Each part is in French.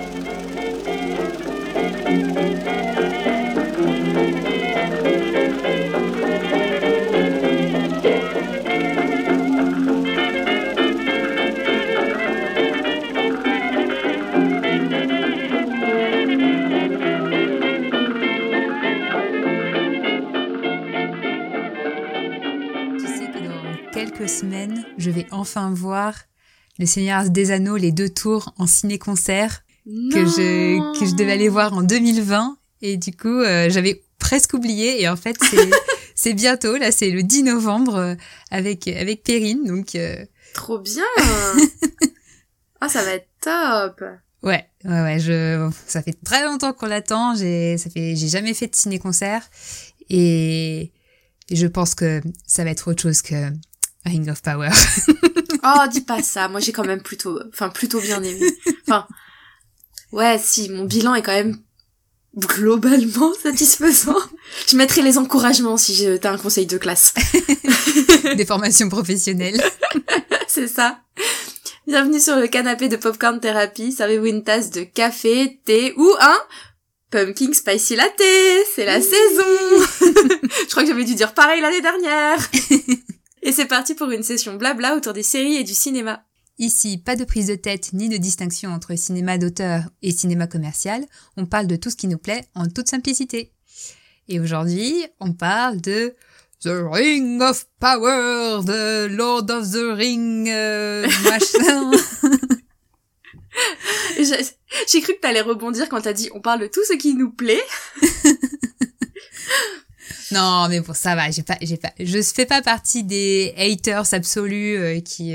Semaine, je vais enfin voir Le Seigneur des Anneaux, les 2 tours en ciné-concert que je devais aller voir en 2020 et du coup j'avais presque oublié et en fait c'est bientôt là, c'est le 10 novembre avec Perrine donc trop bien. Ça va être top. Ouais, ça fait très longtemps qu'on l'attend, j'ai jamais fait de ciné-concert et je pense que ça va être autre chose que Ring of Power. Oh, dis pas ça. Moi, j'ai quand même plutôt bien aimé. Ouais, si, mon bilan est quand même globalement satisfaisant. Je mettrai les encouragements si t'as un conseil de classe. Des formations professionnelles. C'est ça. Bienvenue sur le canapé de Popcorn Therapy. Servez-vous une tasse de café, thé ou un pumpkin spicy latte. C'est la saison. Je crois que j'avais dû dire pareil l'année dernière. Et c'est parti pour une session blabla autour des séries et du cinéma. Ici, pas de prise de tête ni de distinction entre cinéma d'auteur et cinéma commercial. On parle de tout ce qui nous plaît en toute simplicité. Et aujourd'hui, on parle de The Ring of Power, The Lord of the Ring, machin. J'ai cru que t'allais rebondir quand t'as dit on parle de tout ce qui nous plaît. Non, mais bon, ça va, je fais pas partie des haters absolus qui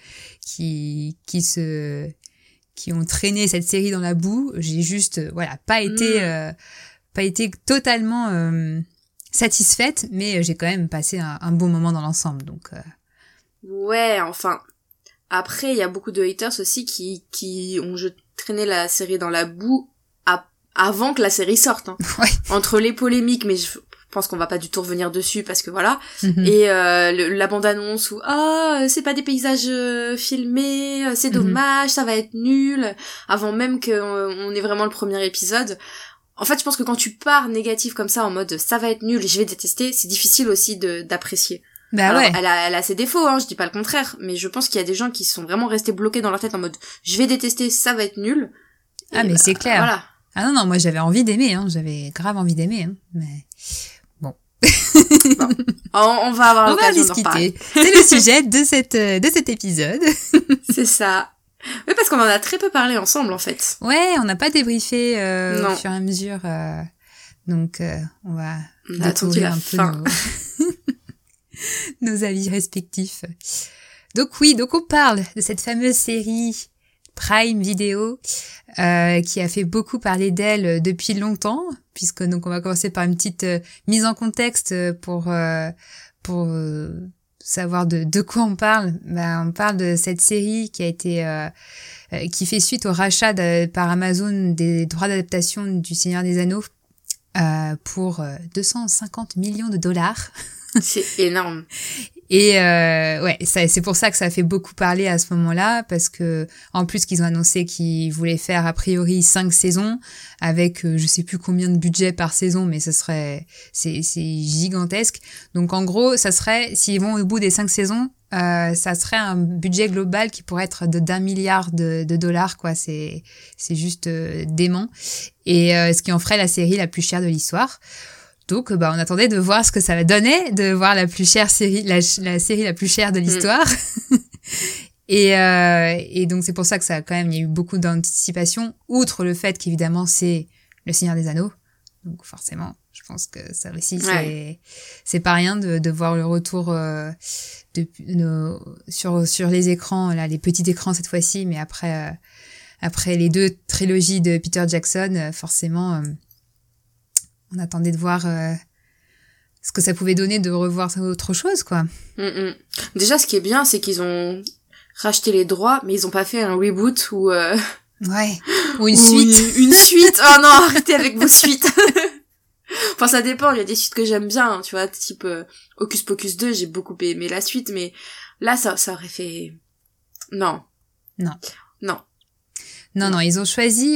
ont traîné cette série dans la boue. J'ai juste, pas été totalement satisfaite, mais j'ai quand même passé un bon moment dans l'ensemble, donc. Ouais, enfin. Après, il y a beaucoup de haters aussi qui ont traîné la série dans la boue avant que la série sorte. Hein. Ouais. Entre les polémiques, mais je pense qu'on va pas du tout revenir dessus parce que voilà. Et la bande-annonce où c'est pas des paysages filmés, c'est dommage, ça va être nul, avant même qu'on ait vraiment le premier épisode. En fait, je pense que quand tu pars négatif comme ça en mode ça va être nul et je vais détester, c'est difficile aussi d'apprécier. Bah alors, ouais. Elle a ses défauts, hein, je dis pas le contraire, mais je pense qu'il y a des gens qui sont vraiment restés bloqués dans leur tête en mode je vais détester, ça va être nul. Mais c'est clair. Voilà. Ah non, moi j'avais envie d'aimer, hein, j'avais grave envie d'aimer, hein, mais bon. On va avoir l'occasion d'en discuter. C'est le sujet de cet épisode. C'est ça. Oui, parce qu'on en a très peu parlé ensemble, en fait. Ouais, on n'a pas débriefé au fur et à mesure, donc on va découvrir un peu nos avis respectifs. Donc on parle de cette fameuse série Prime Video qui a fait beaucoup parler d'elle depuis longtemps, puisque donc on va commencer par une petite mise en contexte pour savoir de quoi on parle. On parle de cette série qui a été qui fait suite au rachat par Amazon des droits d'adaptation du Seigneur des Anneaux pour 250 millions de dollars. C'est énorme. Et c'est pour ça que ça a fait beaucoup parler à ce moment-là, parce que en plus qu'ils ont annoncé qu'ils voulaient faire a priori 5 saisons avec je sais plus combien de budget par saison, mais c'est gigantesque. Donc en gros, ça serait, s'ils vont au bout des 5 saisons, ça serait un budget global qui pourrait être d'1 milliard de dollars, quoi. C'est juste dément. Et ce qui en ferait la série la plus chère de l'histoire. Donc, on attendait de voir ce que ça va donner, de voir la plus chère série, la série la plus chère de l'histoire. Et donc, c'est pour ça que il y a eu beaucoup d'anticipation, outre le fait qu'évidemment, c'est le Seigneur des Anneaux. Donc, forcément, je pense que ça aussi, c'est pas rien de voir le retour, sur les écrans, là, les petits écrans cette fois-ci, mais après les 2 trilogies de Peter Jackson, forcément, on attendait de voir ce que ça pouvait donner de revoir autre chose, quoi. Déjà, ce qui est bien, c'est qu'ils ont racheté les droits, mais ils ont pas fait un reboot ou ou une suite. Une suite. Oh non, arrêtez avec vos suites. Enfin, ça dépend. Il y a des suites que j'aime bien, hein, tu vois, type Hocus Pocus 2, j'ai beaucoup aimé la suite, mais là, ça aurait fait... Non. Non, ils ont choisi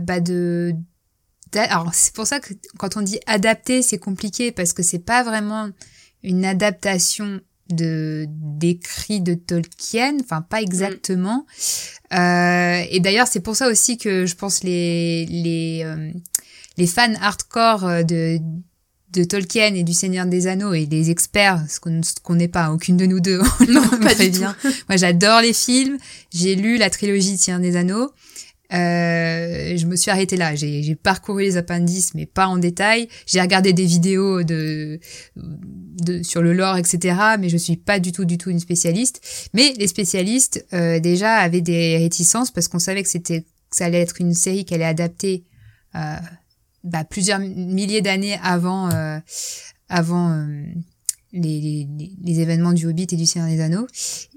alors c'est pour ça que quand on dit adapter, c'est compliqué parce que c'est pas vraiment une adaptation d'écrits de Tolkien, enfin pas exactement. Et d'ailleurs c'est pour ça aussi que je pense les fans hardcore de Tolkien et du Seigneur des Anneaux et les experts, ce qu'on n'est pas, aucune de nous deux, non, pas du tout. Moi j'adore les films, j'ai lu la trilogie Seigneur des Anneaux. Je me suis arrêtée là. J'ai parcouru les appendices, mais pas en détail. J'ai regardé des vidéos sur le lore, etc. Mais je suis pas du tout une spécialiste. Mais les spécialistes, déjà, avaient des réticences parce qu'on savait que ça allait être une série qui allait adapter, plusieurs milliers d'années avant les événements du Hobbit et du Seigneur des Anneaux.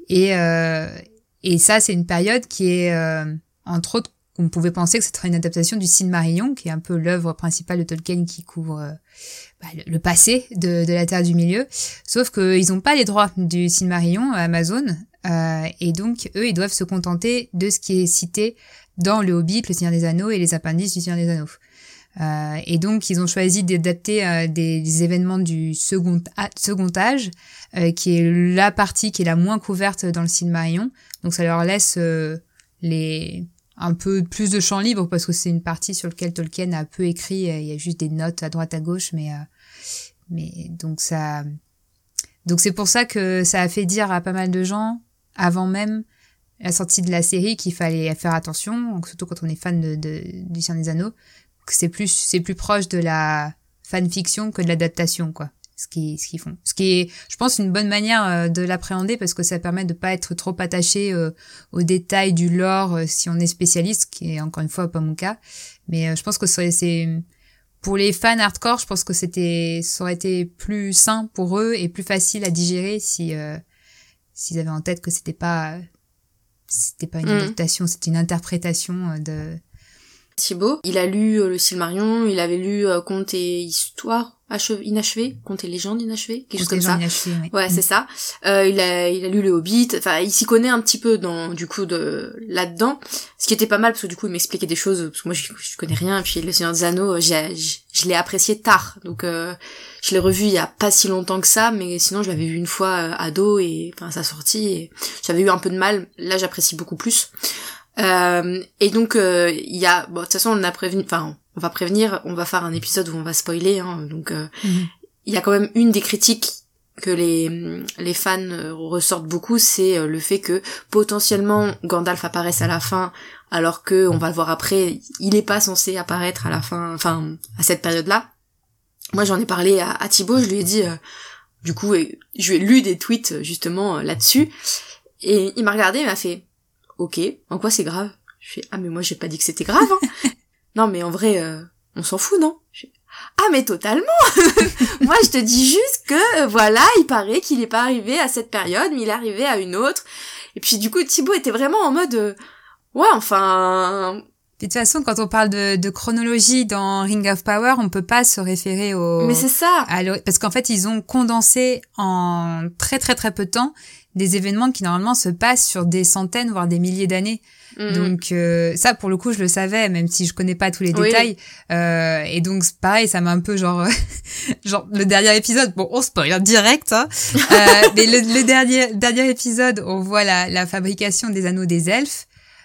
Et ça, c'est une période qui est, entre autres, on pouvait penser que ce serait une adaptation du Silmarillion, qui est un peu l'œuvre principale de Tolkien qui couvre le passé de la Terre du Milieu. Sauf qu'ils n'ont pas les droits du Silmarillion à Amazon, et donc eux, ils doivent se contenter de ce qui est cité dans le Hobbit, le Seigneur des Anneaux et les appendices du Seigneur des Anneaux. Et donc ils ont choisi d'adapter des événements du second âge, qui est la partie qui est la moins couverte dans le Silmarillion. Donc ça leur laisse un peu plus de champ libre parce que c'est une partie sur laquelle Tolkien a peu écrit. Il y a juste des notes à droite à gauche, mais donc c'est pour ça que ça a fait dire à pas mal de gens avant même la sortie de la série qu'il fallait faire attention, surtout quand on est fan du Seigneur des Anneaux, que c'est plus proche de la fanfiction que de l'adaptation, quoi. Ce qu'ils font. Ce qui est, je pense, une bonne manière de l'appréhender parce que ça permet de pas être trop attaché aux détails du lore si on est spécialiste, qui est encore une fois pas mon cas. Mais je pense que c'est pour les fans hardcore, je pense que ça aurait été plus sain pour eux et plus facile à digérer s'ils avaient en tête que c'était pas une adaptation, c'était une interprétation de. Thibaut, il a lu le Silmarillion, il avait lu Contes et Histoires inachevés, Contes et Légendes inachevées, quelque chose comme ça. Oui. Ouais, c'est ça. Il a lu le Hobbit, enfin, il s'y connaît un petit peu là-dedans. Ce qui était pas mal, parce que du coup, il m'expliquait des choses, parce que moi, je connais rien, et puis le Seigneur des Anneaux, je l'ai apprécié tard. Donc, je l'ai revu il y a pas si longtemps que ça, mais sinon, je l'avais vu une fois ado, et, enfin, sa sortie, et j'avais eu un peu de mal. Là, j'apprécie beaucoup plus. Et donc il y a, bon, de toute façon on va prévenir, on va faire un épisode où on va spoiler, hein, donc il y a quand même une des critiques que les fans ressortent beaucoup, c'est le fait que potentiellement Gandalf apparaisse à la fin, alors que on va le voir après, il est pas censé apparaître à la fin, enfin à cette période-là. Moi j'en ai parlé à Thibaut, je lui ai dit du coup, je lui ai lu des tweets justement là-dessus, et il m'a regardé, il m'a fait ok, en quoi c'est grave? Je fais, ah mais moi j'ai pas dit que c'était grave, hein. Non mais en vrai, on s'en fout, non? Ah mais totalement. Moi je te dis juste que voilà, il paraît qu'il est pas arrivé à cette période, mais il est arrivé à une autre. Et puis du coup Thibaut était vraiment en mode ouais, enfin. De toute façon, quand on parle de chronologie dans Ring of Power, on peut pas se référer Mais c'est ça. Parce qu'en fait, ils ont condensé en très très très peu de temps des événements qui normalement se passent sur des centaines voire des milliers d'années. Donc ça pour le coup je le savais même si je connais pas tous les détails. Et donc pareil, ça m'a un peu genre le dernier épisode, bon on spoil direct hein. Mais le dernier épisode, on voit la fabrication des anneaux des elfes.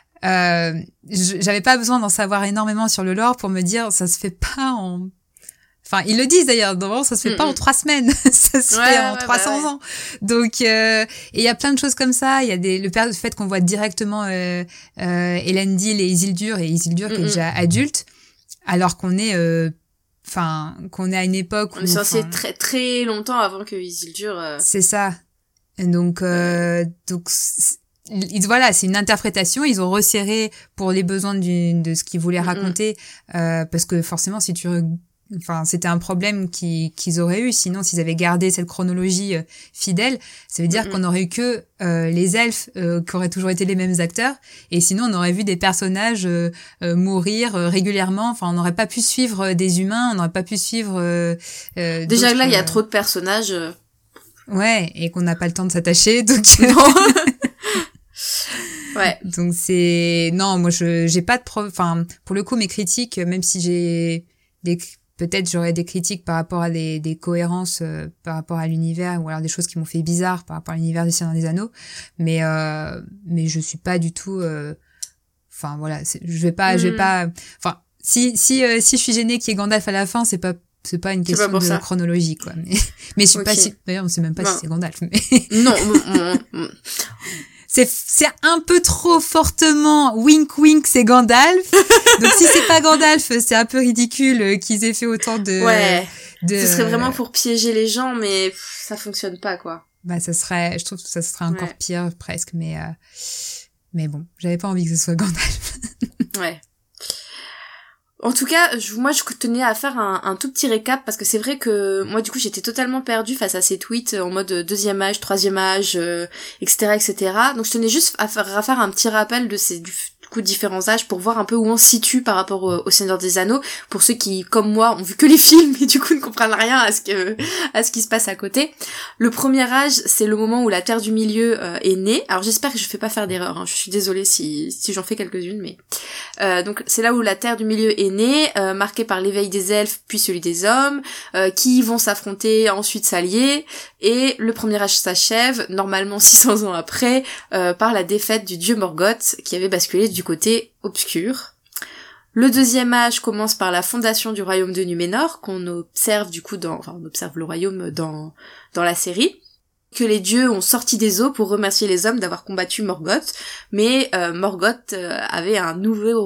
J'avais pas besoin d'en savoir énormément sur le lore pour me dire ça se fait pas en. Enfin, ils le disent d'ailleurs, normalement ça se fait pas en 3 semaines, ça se fait en 300 ans. Donc, et il y a plein de choses comme ça. Il y a le fait qu'on voit directement Elendil et Isildur qui est déjà adulte, alors qu'on est, qu'on est à une époque où on est censé très très longtemps avant que Isildur. C'est ça. Donc voilà, c'est une interprétation. Ils ont resserré pour les besoins de ce qu'ils voulaient raconter, parce que forcément, si tu c'était un problème qu'ils auraient eu. Sinon, s'ils avaient gardé cette chronologie fidèle, ça veut dire qu'on aurait eu que les elfes qui auraient toujours été les mêmes acteurs. Et sinon, on aurait vu des personnages mourir régulièrement. Enfin, on n'aurait pas pu suivre des humains. On n'aurait pas pu suivre. Déjà là, il y a trop de personnages. Ouais, et qu'on n'a pas le temps de s'attacher. Donc. Ouais. Donc non, moi j'ai pas de enfin pour le coup mes critiques, même si peut-être j'aurais des critiques par rapport à des cohérences par rapport à l'univers, ou alors des choses qui m'ont fait bizarre par rapport à l'univers du Seigneur des Anneaux, mais je suis pas du tout enfin voilà, je vais pas enfin si je suis gênée qu'il y ait Gandalf à la fin, c'est pas une question de chronologie, quoi. Mais je suis pas si, d'ailleurs, on sait même pas si c'est Gandalf, mais. Non, c'est un peu trop fortement wink wink, c'est Gandalf. Donc si c'est pas Gandalf, c'est un peu ridicule qu'ils aient fait autant de. Ouais. Ce serait vraiment pour piéger les gens, mais ça fonctionne pas, quoi. Bah, je trouve que ça serait encore pire, presque, mais bon, j'avais pas envie que ce soit Gandalf. Ouais. En tout cas, moi je tenais à faire un tout petit récap, parce que c'est vrai que moi du coup j'étais totalement perdue face à ces tweets en mode deuxième âge, troisième âge, etc. Donc je tenais juste à faire un petit rappel de du coup différents âges pour voir un peu où on se situe par rapport au Seigneur des Anneaux, pour ceux qui, comme moi, ont vu que les films et du coup ne comprennent rien à ce qui se passe à côté. Le premier âge, c'est le moment où la Terre du Milieu est née. Alors j'espère que je fais pas faire d'erreur, hein. Je suis désolée si j'en fais quelques-unes, mais donc c'est là où la Terre du Milieu est née, marquée par l'éveil des elfes puis celui des hommes, qui vont s'affronter, ensuite s'allier, et le premier âge s'achève, normalement 600 ans après, par la défaite du dieu Morgoth, qui avait basculé du côté obscur. Le deuxième âge commence par la fondation du royaume de Numénor, qu'on observe du coup on observe le royaume dans la série, que les dieux ont sorti des eaux pour remercier les hommes d'avoir combattu Morgoth, mais Morgoth avait un nouveau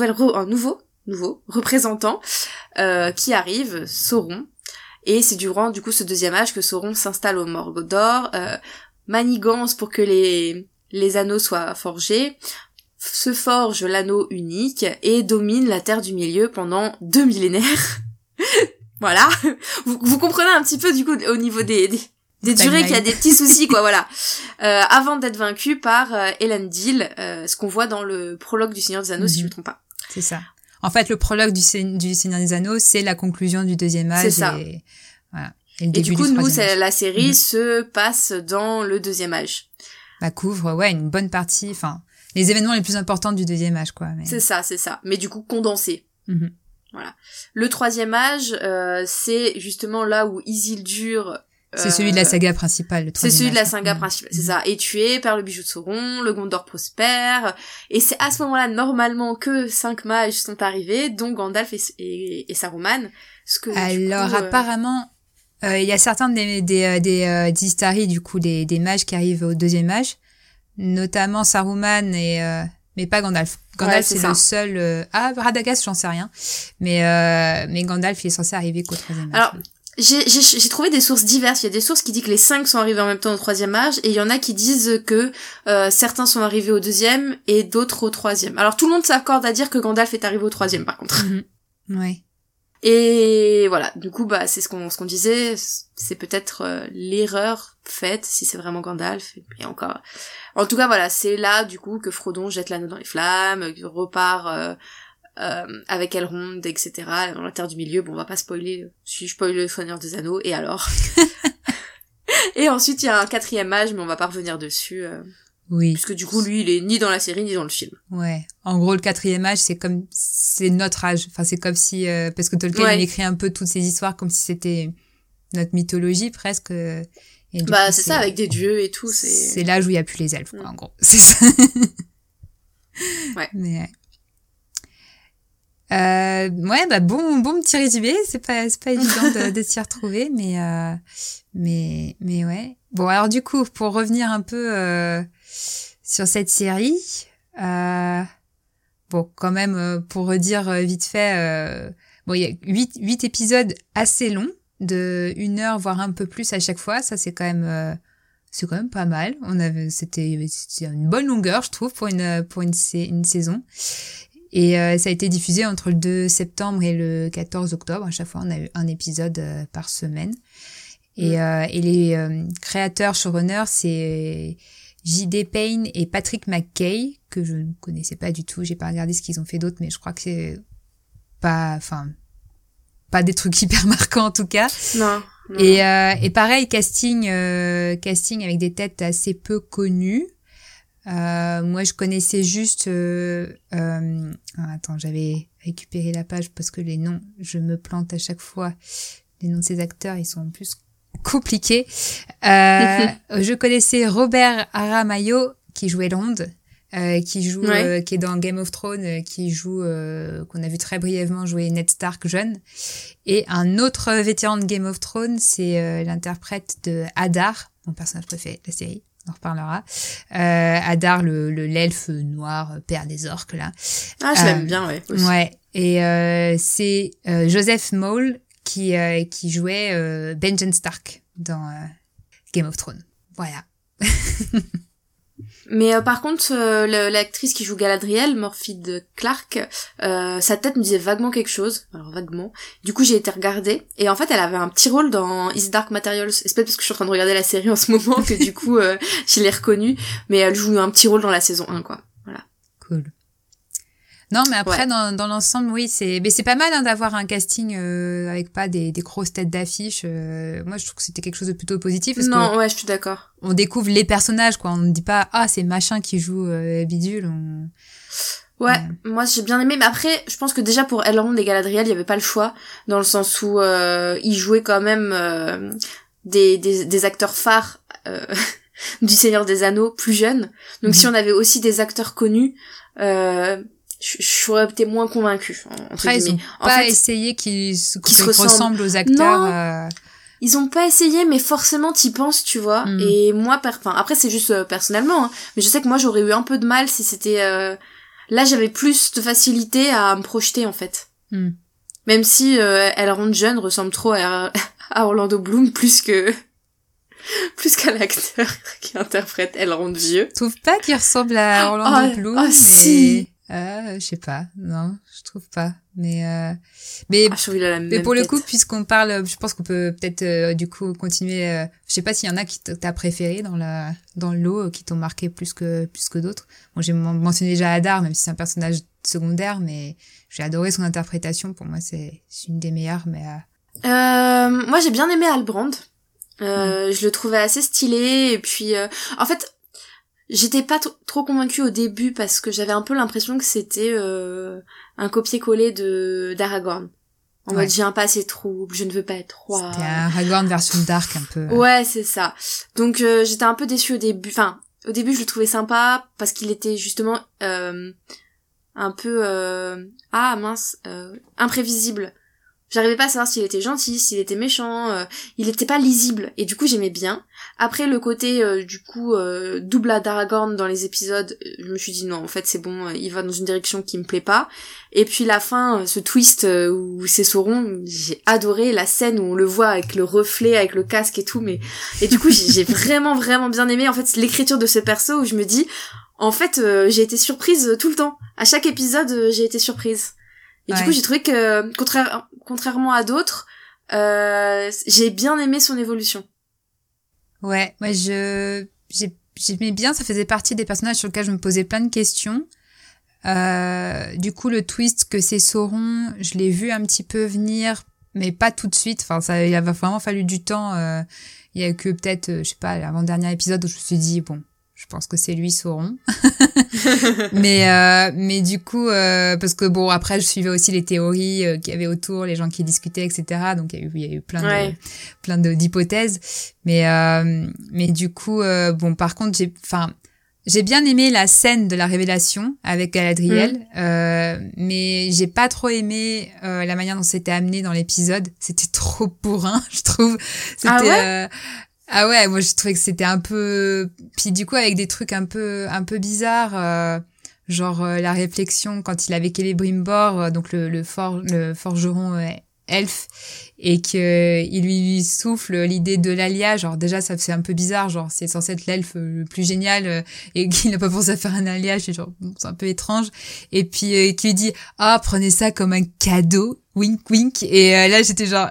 représentant qui arrive, Sauron, et c'est durant du coup ce deuxième âge que Sauron s'installe au Mordor, manigance pour que les anneaux soient forgés, se forge l'anneau unique et domine la Terre du Milieu pendant 2 millénaires. Voilà. Vous comprenez un petit peu du coup au niveau des durées qu'il y a des petits soucis, quoi, voilà. Avant d'être vaincu par Elendil, ce qu'on voit dans le prologue du Seigneur des Anneaux, si je me trompe pas. C'est ça. En fait, le prologue du Seigneur des Anneaux, c'est la conclusion du deuxième âge. C'est ça. Et, voilà. Et du coup, nous, la série se passe dans le deuxième âge. Bah, couvre, une bonne partie, enfin, les événements les plus importants du deuxième âge, quoi. Mais... C'est ça. Mais du coup, condensé. Voilà. Le troisième âge, c'est justement là où Isildur... c'est celui de la saga principale, le troisième âge. C'est celui de la saga principale, c'est ça. Est tué, perd le bijou de Sauron, le Gondor prospère, et c'est à ce moment-là, normalement, que 5 mages sont arrivés, dont Gandalf et Saruman. Alors, apparemment, il y a certains des Istari, du coup, des mages qui arrivent au deuxième âge, notamment Saruman mais pas Gandalf. Gandalf, c'est le seul... Radagast, j'en sais rien. Mais Gandalf, il est censé arriver qu'au troisième âge. Alors, j'ai trouvé des sources diverses. Il y a des sources qui disent que les 5 sont arrivés en même temps au troisième âge, et il y en a qui disent que certains sont arrivés au deuxième et d'autres au troisième. Alors tout le monde s'accorde à dire que Gandalf est arrivé au troisième, par contre. Ouais. Et voilà, du coup, bah c'est ce qu'on disait, c'est peut-être l'erreur faite si c'est vraiment Gandalf. Et encore, en tout cas voilà, c'est là du coup que Frodon jette l'anneau dans les flammes, repart avec Elrond, etc. dans la Terre du Milieu. Bon, on va pas spoiler, si je spoil le Seigneur des Anneaux, et alors. Et ensuite il y a un quatrième âge, mais on va pas revenir dessus. Oui. Puisque du coup, lui, il est ni dans la série, ni dans le film. Ouais. En gros, le quatrième âge, c'est notre âge. Enfin, c'est comme si, parce que Tolkien, il écrit un peu toutes ces histoires comme si c'était notre mythologie, presque. Et bah, c'est ça, avec des dieux et tout, c'est l'âge où il y a plus les elfes, quoi, en gros. C'est ça. Ouais. Mais, bah, bon petit résumé. C'est pas évident de s'y retrouver, mais ouais. Bon, alors, du coup, pour revenir un peu, sur cette série, bon, quand même, pour redire vite fait, bon, il y a 8 épisodes assez longs, de 1 heure, voire un peu plus à chaque fois. Ça, c'est quand même pas mal. C'était une bonne longueur, je trouve, pour une saison. Et ça a été diffusé entre le 2 septembre et le 14 octobre. À chaque fois, on a eu un épisode par semaine. Et les créateurs showrunners, c'est J.D. Payne et Patrick McKay, que je ne connaissais pas du tout. J'ai pas regardé ce qu'ils ont fait d'autre, mais je crois que c'est pas des trucs hyper marquants en tout cas. Non. Et pareil, casting avec des têtes assez peu connues. Moi, je connaissais juste... attends, j'avais récupéré la page parce que les noms, je me plante à chaque fois. Les noms de ces acteurs, ils sont en plus compliqués. Je connaissais Robert Aramayo, qui jouait Lond, qui est dans Game of Thrones, qui joue, qu'on a vu très brièvement jouer Ned Stark jeune. Et un autre vétéran de Game of Thrones, c'est l'interprète de Hadar, mon personnage préféré de la série. On en reparlera. Hadar, l'elfe noir, père des orques, là. Ah, je l'aime bien, ouais. Aussi. Ouais. Et c'est Joseph Mawle qui jouait Benjen Stark dans Game of Thrones. Voilà. Mais par contre, l'actrice qui joue Galadriel, Morfydd Clark, sa tête me disait vaguement quelque chose. Alors vaguement. Du coup, j'ai été regarder. Et en fait, elle avait un petit rôle dans His Dark Materials. C'est peut-être parce que je suis en train de regarder la série en ce moment que du coup, je l'ai reconnue. Mais elle joue un petit rôle dans la saison 1, quoi. Voilà. Cool. Non, mais après, dans l'ensemble, oui, c'est pas mal hein, d'avoir un casting avec pas des grosses têtes d'affiche. Moi, je trouve que c'était quelque chose de plutôt positif. Parce ouais, je suis d'accord. On découvre les personnages, quoi. On ne dit pas, ah, c'est machin qui joue bidule. Ouais, moi j'ai bien aimé, mais après, je pense que déjà pour Elrond et Galadriel, il y avait pas le choix, dans le sens où ils jouaient quand même des acteurs phares du Seigneur des Anneaux plus jeunes. Donc si on avait aussi des acteurs connus, j'aurais été moins convaincue. Après, ils ont pas essayé qu'ils se ressemblent aux acteurs. Non, ils ont pas essayé, mais forcément t'y penses, tu vois. Et moi, après c'est juste personnellement, hein, mais je sais que moi j'aurais eu un peu de mal si c'était... Là, j'avais plus de facilité à me projeter, en fait. Même si Elrond jeune ressemble trop à Orlando Bloom plus qu'à l'acteur qui interprète Elrond vieux. Je trouve pas qu'il ressemble à Orlando Bloom, mais... si. Je sais pas, non, je trouve pas. Mais je trouve il a la même pour le tête. coup, puisqu'on parle, je pense qu'on peut peut-être du coup continuer. Je sais pas s'il y en a qui t'as préféré dans le lot, qui t'ont marqué plus que d'autres. Bon, j'ai mentionné déjà Hadar, même si c'est un personnage secondaire, mais j'ai adoré son interprétation. Pour moi, c'est une des meilleures. Mais moi, j'ai bien aimé Halbrand. Je le trouvais assez stylé, et puis en fait. J'étais pas trop convaincue au début parce que j'avais un peu l'impression que c'était un copier-coller d'Aragorn. En mode, j'ai un passé trouble, je ne veux pas être roi. C'était un Aragorn version dark un peu. Ouais, c'est ça. Donc j'étais un peu déçue au début. Enfin, au début je le trouvais sympa parce qu'il était justement un peu imprévisible. J'arrivais pas à savoir s'il était gentil, s'il était méchant, il était pas lisible, et du coup j'aimais bien. Après le côté double à d'Aragorn dans les épisodes, je me suis dit non, en fait c'est bon, il va dans une direction qui me plaît pas. Et puis la fin, ce twist où c'est Sauron, j'ai adoré la scène où on le voit avec le reflet, avec le casque et tout, et du coup j'ai vraiment vraiment bien aimé en fait l'écriture de ce perso où je me dis en fait j'ai été surprise tout le temps. À chaque épisode j'ai été surprise. Et du coup, j'ai trouvé que, contrairement à d'autres, j'ai bien aimé son évolution. Ouais, moi j'aimais bien, ça faisait partie des personnages sur lesquels je me posais plein de questions. Du coup, le twist que c'est Sauron, je l'ai vu un petit peu venir, mais pas tout de suite. Enfin, il a vraiment fallu du temps. Il y a que peut-être, je sais pas, l'avant-dernier épisode où je me suis dit, bon, je pense que c'est lui Sauron. mais du coup, parce que bon, après, je suivais aussi les théories qu'il y avait autour, les gens qui discutaient, etc. Donc, il y a eu plein d'hypothèses. Mais du coup, bon, par contre, j'ai bien aimé la scène de la révélation avec Galadriel, mais j'ai pas trop aimé la manière dont c'était amené dans l'épisode. C'était trop bourrin, je trouve. C'était, ah ouais, moi je trouvais que c'était un peu, puis du coup avec des trucs un peu bizarres, genre la réflexion quand il est avec Celebrimbor, donc le forgeron elfe, et que il lui souffle l'idée de l'alliage. Genre déjà ça c'est un peu bizarre, genre c'est censé être l'elfe le plus génial et qu'il n'a pas pensé à faire un alliage, c'est genre bon, c'est un peu étrange. Et puis qui lui dit prenez ça comme un cadeau, wink wink. Et là j'étais genre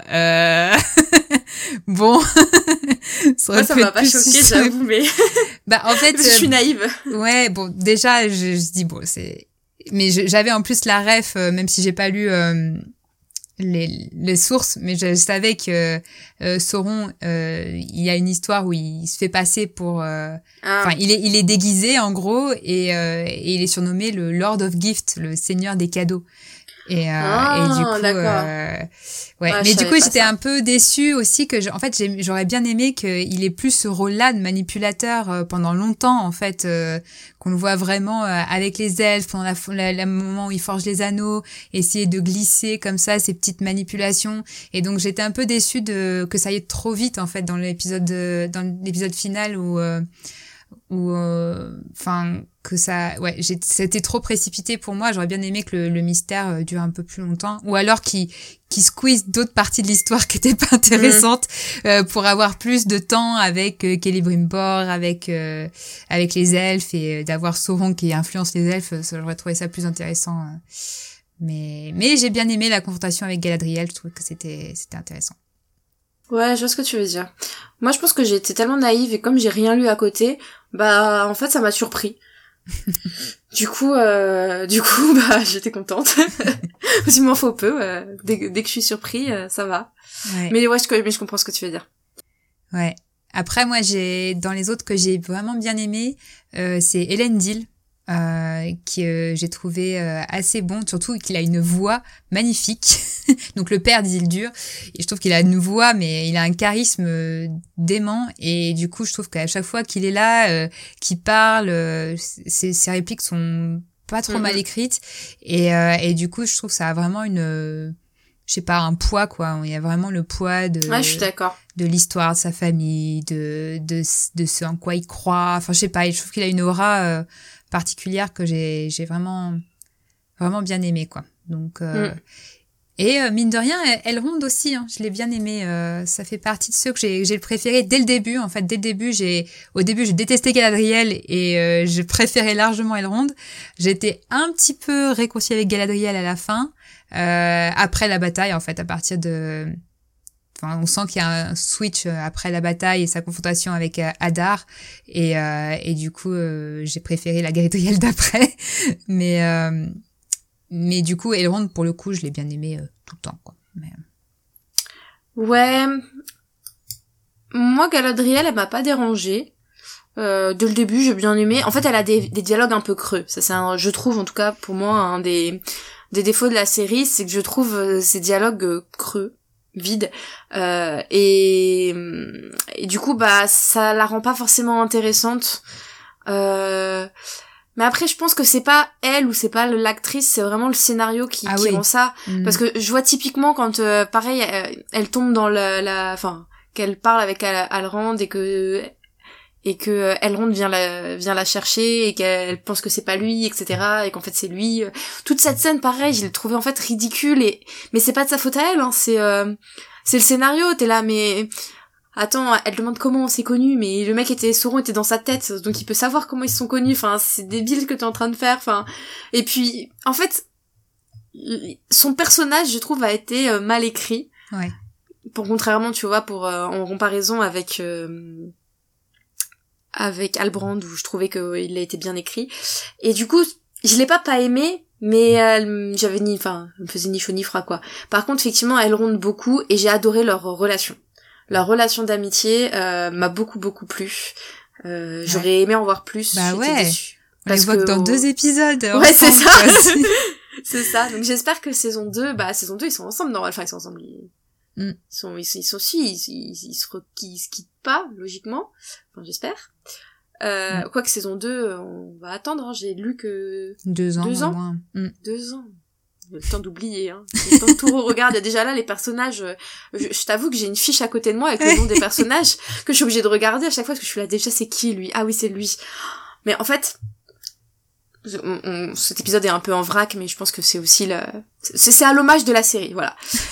bon ça m'a pas choqué, j'avoue, mais en fait je suis naïve. Ouais, bon déjà je dis bon c'est, mais j'avais en plus la ref, même si j'ai pas lu les sources, mais je savais que Sauron, il y a une histoire où il se fait passer pour... Enfin, il est déguisé, en gros, et il est surnommé le Lord of Gift, le seigneur des cadeaux. Et du coup, ouais. Mais du coup, j'étais un peu déçue aussi que, en fait, j'aurais bien aimé qu'il ait plus ce rôle-là de manipulateur pendant longtemps, en fait, qu'on le voit vraiment avec les elfes pendant la moment où il forge les anneaux, essayer de glisser comme ça ces petites manipulations. Et donc, j'étais un peu déçue que ça aille trop vite, en fait, dans l'épisode final où enfin que ça c'était trop précipité pour moi. J'aurais bien aimé que le mystère dure un peu plus longtemps, ou alors qu'il squeeze d'autres parties de l'histoire qui étaient pas intéressantes pour avoir plus de temps avec Celebrimbor, avec les elfes, et d'avoir Sauron qui influence les elfes. J'aurais trouvé ça plus intéressant, mais j'ai bien aimé la confrontation avec Galadriel. Je trouve que c'était intéressant. Ouais, je vois ce que tu veux dire. Moi, je pense que j'ai été tellement naïve, et comme j'ai rien lu à côté, bah, en fait, ça m'a surpris. Du coup, bah, j'étais contente. Il m'en faut peu. Dès que je suis surpris, ça va. Ouais. Mais ouais, je comprends ce que tu veux dire. Ouais. Après, moi, dans les autres que j'ai vraiment bien aimé, c'est Elendil. Qui j'ai trouvé assez bon, surtout qu'il a une voix magnifique. Donc le père d'Isildur, et je trouve qu'il a une voix, mais il a un charisme dément, et du coup je trouve qu'à chaque fois qu'il est là, qu'il parle, ses répliques sont pas trop mal écrites, et du coup je trouve que ça a vraiment je sais pas, un poids, quoi. Il y a vraiment le poids ouais, je suis d'accord. De l'histoire de sa famille, de ce en quoi il croit. Enfin, je sais pas, je trouve qu'il a une aura particulière que j'ai vraiment bien aimé, quoi. Donc et mine de rien, Elrond aussi, hein, je l'ai bien aimé. Ça fait partie de ceux que j'ai le préféré dès le début. En fait, dès le début, au début, je détestais Galadriel, et je préférais largement Elrond. J'étais un petit peu réconciliée avec Galadriel à la fin, après la bataille, en fait, à partir de... Enfin, on sent qu'il y a un switch après la bataille et sa confrontation avec Adar, et du coup j'ai préféré la Galadriel d'après, mais du coup Elrond, pour le coup, je l'ai bien aimé tout le temps, quoi. Ouais, moi Galadriel, elle m'a pas dérangée. Dès le début, j'ai bien aimé. En fait, elle a des dialogues un peu creux. Ça, je trouve, en tout cas pour moi, un des défauts de la série, c'est que je trouve ces dialogues creux, vide, et du coup bah ça la rend pas forcément intéressante, mais après je pense que c'est pas elle, ou c'est pas l'actrice, c'est vraiment le scénario qui rend ça, parce que je vois typiquement quand pareil elle tombe dans enfin qu'elle parle avec Elrond, et que Elrond vient la chercher, et qu'elle pense que c'est pas lui, etc., et qu'en fait c'est lui. Toute cette scène, pareil, je l'ai trouvée en fait ridicule, mais c'est pas de sa faute à elle, hein, c'est le scénario. T'es là, mais attends, elle demande comment on s'est connus, mais le mec Sauron était dans sa tête, donc il peut savoir comment ils se sont connus. Enfin, c'est débile ce que t'es en train de faire. Enfin, et puis en fait, son personnage, je trouve, a été mal écrit. Ouais. Contrairement, tu vois, en comparaison avec Halbrand, où je trouvais qu'il a été bien écrit. Et du coup, je l'ai pas aimé, mais j'avais elle me faisait ni chaud ni froid, quoi. Par contre, effectivement, elle ronde beaucoup, et j'ai adoré leur relation. Leur relation d'amitié m'a beaucoup plu. J'aurais aimé en voir plus. Bah j'étais déçue. On les voit que dans 2 épisodes. Ouais, c'est ça. C'est ça. Donc j'espère que saison 2, ils sont ensemble, normalement. Enfin, ils sont ensemble. Ils se quittent pas, logiquement. Enfin, j'espère. Quoique saison 2, on va attendre, hein. J'ai lu que 2 ans. 2 ans. Au moins. 2 ans. Le temps d'oublier, hein. Le temps de tout regarde. Il y a déjà là les personnages. Je t'avoue que j'ai une fiche à côté de moi avec le nom des personnages que je suis obligée de regarder à chaque fois, parce que je suis là, déjà c'est qui lui? Ah oui, c'est lui. Mais en fait, cet épisode est un peu en vrac, mais je pense que c'est aussi c'est à l'hommage de la série, voilà.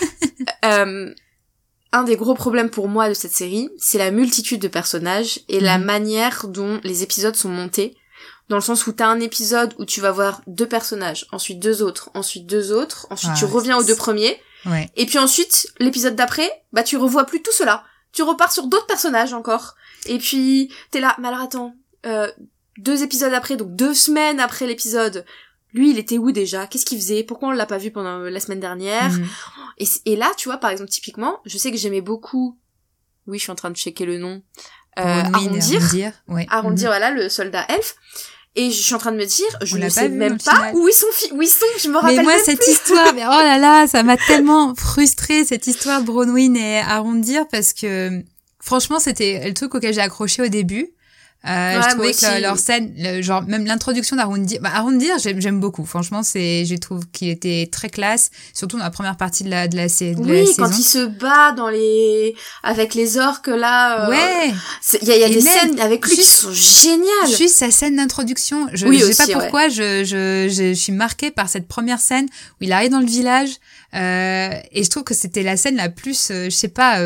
Un des gros problèmes pour moi de cette série, c'est la multitude de personnages et la manière dont les épisodes sont montés. Dans le sens où t'as un épisode où tu vas voir 2 personnages, ensuite 2 autres, ensuite 2 autres, ensuite tu reviens aux 2 premiers, et puis ensuite, l'épisode d'après, bah tu revois plus tout cela. Tu repars sur d'autres personnages encore. Et puis, t'es là, mais alors attends, 2 épisodes après, donc 2 semaines après l'épisode, lui, il était où déjà? Qu'est-ce qu'il faisait? Pourquoi on l'a pas vu pendant la semaine dernière? Et là, tu vois, par exemple, typiquement, je sais que j'aimais beaucoup, oui, je suis en train de checker le nom, Arrondir. Ouais. Arrondir, voilà, le soldat elfe. Et je suis en train de me dire, je ne sais même pas où ils sont, je me rappelle mais moi, même cette plus. histoire, mais oh là là, ça m'a tellement frustrée, cette histoire de Bronwyn et Arrondir, parce que, franchement, c'était le truc auquel j'ai accroché au début. Je trouvais que leur scène, genre, même l'introduction d'Arrondir, Arrondir, j'aime beaucoup. Franchement, je trouve qu'il était très classe, surtout dans la première partie de la saison. Oui, quand il se bat avec les orques, là. Ouais. Il y a des scènes avec lui qui sont géniales. Juste sa scène d'introduction. Je sais pas pourquoi, je suis marquée par cette première scène où il arrive dans le village, et je trouve que c'était la scène la plus, je sais pas,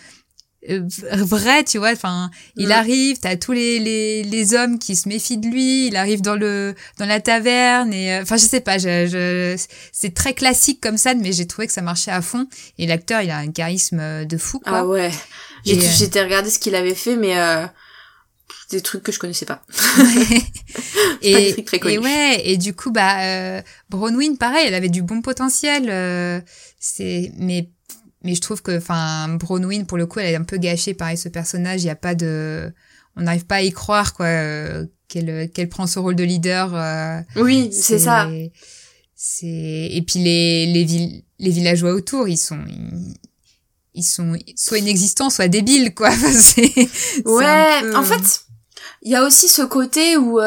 vrai, tu vois, enfin, il arrive, t'as tous les hommes qui se méfient de lui, il arrive dans la taverne et enfin je sais pas, c'est très classique comme ça, mais j'ai trouvé que ça marchait à fond et l'acteur, il a un charisme de fou, quoi. Ah ouais. J'étais regardé ce qu'il avait fait, mais des trucs que je connaissais pas. et, pas très connus. Et ouais, et du coup Bronwyn, pareil, elle avait du bon potentiel, mais je trouve que, enfin, Bronwyn, pour le coup, elle est un peu gâchée, pareil, ce personnage. Il y a pas on n'arrive pas à y croire, quoi, qu'elle prend ce rôle de leader. Oui, c'est ça. Et puis les villageois autour, ils sont soit inexistants, soit débiles, quoi. Ouais, en fait, il y a aussi ce côté où,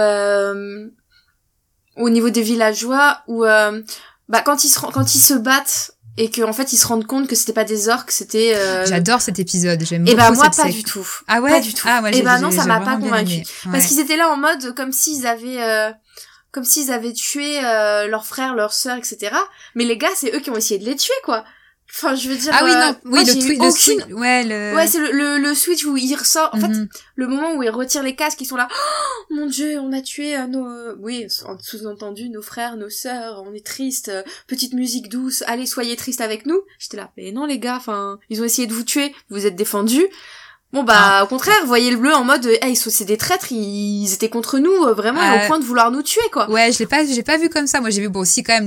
au niveau des villageois, où, quand ils se battent, et que en fait ils se rendent compte que c'était pas des orques, c'était J'adore cet épisode, j'aime beaucoup. Et moi pas du tout. Ah ouais, pas du tout. Ah ouais, non, ça m'a pas convaincu. Ouais. Parce qu'ils étaient là en mode comme s'ils avaient tué leur frère, leur sœur, etc. Mais les gars, c'est eux qui ont essayé de les tuer, quoi. Enfin, je veux dire. Ah oui, non, moi, le switch, ouais, c'est le switch où il ressort. En fait, le moment où ils retirent les casques, ils sont là. Oh, mon Dieu, on a tué oui, sous-entendu, nos frères, nos sœurs, on est tristes. Petite musique douce, allez, soyez tristes avec nous. J'étais là, mais non, les gars, enfin, ils ont essayé de vous tuer, vous êtes défendus. Bon, au contraire, voyez le bleu en mode, c'est des traîtres, ils étaient contre nous, vraiment, au point de vouloir nous tuer, quoi. Ouais, j'ai pas vu comme ça. Moi, j'ai vu, aussi quand même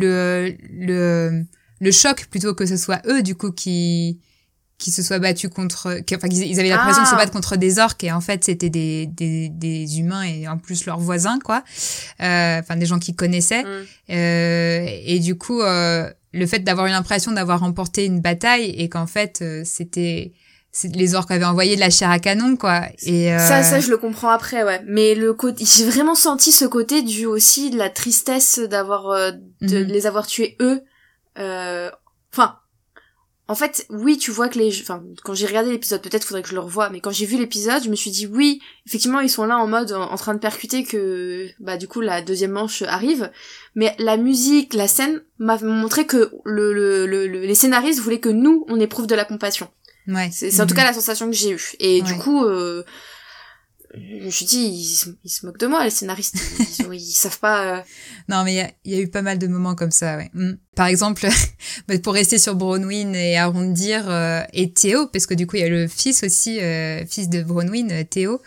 le choc plutôt que ce soit eux du coup qui se soient battus ils avaient l'impression de se battre contre des orques et en fait c'était des humains et en plus leurs voisins, quoi, enfin des gens qu'ils connaissaient. Et du coup le fait d'avoir eu l'impression d'avoir remporté une bataille et qu'en fait les orques avaient envoyé de la chair à canon, quoi. Et ça je le comprends après, ouais. Mais j'ai vraiment senti ce côté dû aussi de la tristesse d'avoir de les avoir tués eux. Enfin, en fait, oui, tu vois que quand j'ai regardé l'épisode, peut-être faudrait que je le revoie, mais quand j'ai vu l'épisode, je me suis dit oui, effectivement, ils sont là en mode en train de percuter que, du coup, la deuxième manche arrive, mais la musique, la scène m'a montré que les scénaristes voulaient que nous, on éprouve de la compassion. Ouais. C'est en tout cas la sensation que j'ai eue. Et du coup, je me suis dit, ils se moquent de moi, les scénaristes. Ils savent pas. Non, mais il y a eu pas mal de moments comme ça, ouais. Par exemple, pour rester sur Bronwyn et Arrondir et Théo, parce que du coup il y a le fils aussi, fils de Bronwyn, Théo,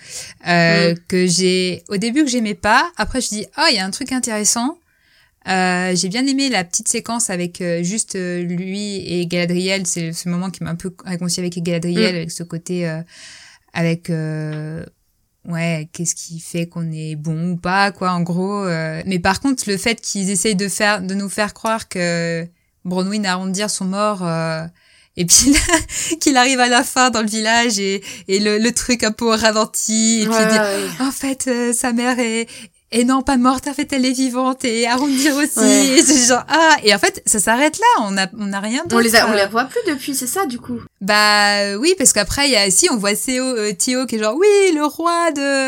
au début que j'aimais pas. Après je dis il y a un truc intéressant. J'ai bien aimé la petite séquence avec juste lui et Galadriel. C'est ce moment qui m'a un peu réconcilié avec Galadriel, avec ce côté avec ouais, qu'est-ce qui fait qu'on est bon ou pas, quoi, en gros. Mais par contre, le fait qu'ils essayent de nous faire croire que Bronwyn et Arrondir sont morts, et puis là, qu'il arrive à la fin dans le village et le truc un peu au ralenti, et puis en fait, sa mère est non, pas morte, en fait, elle est vivante, et Arrondir aussi, et c'est genre, et en fait, ça s'arrête là, on n'a rien d'autre. On les revoit plus depuis, c'est ça, du coup. Oui, parce qu'après, on voit Théo qui est genre, oui, le roi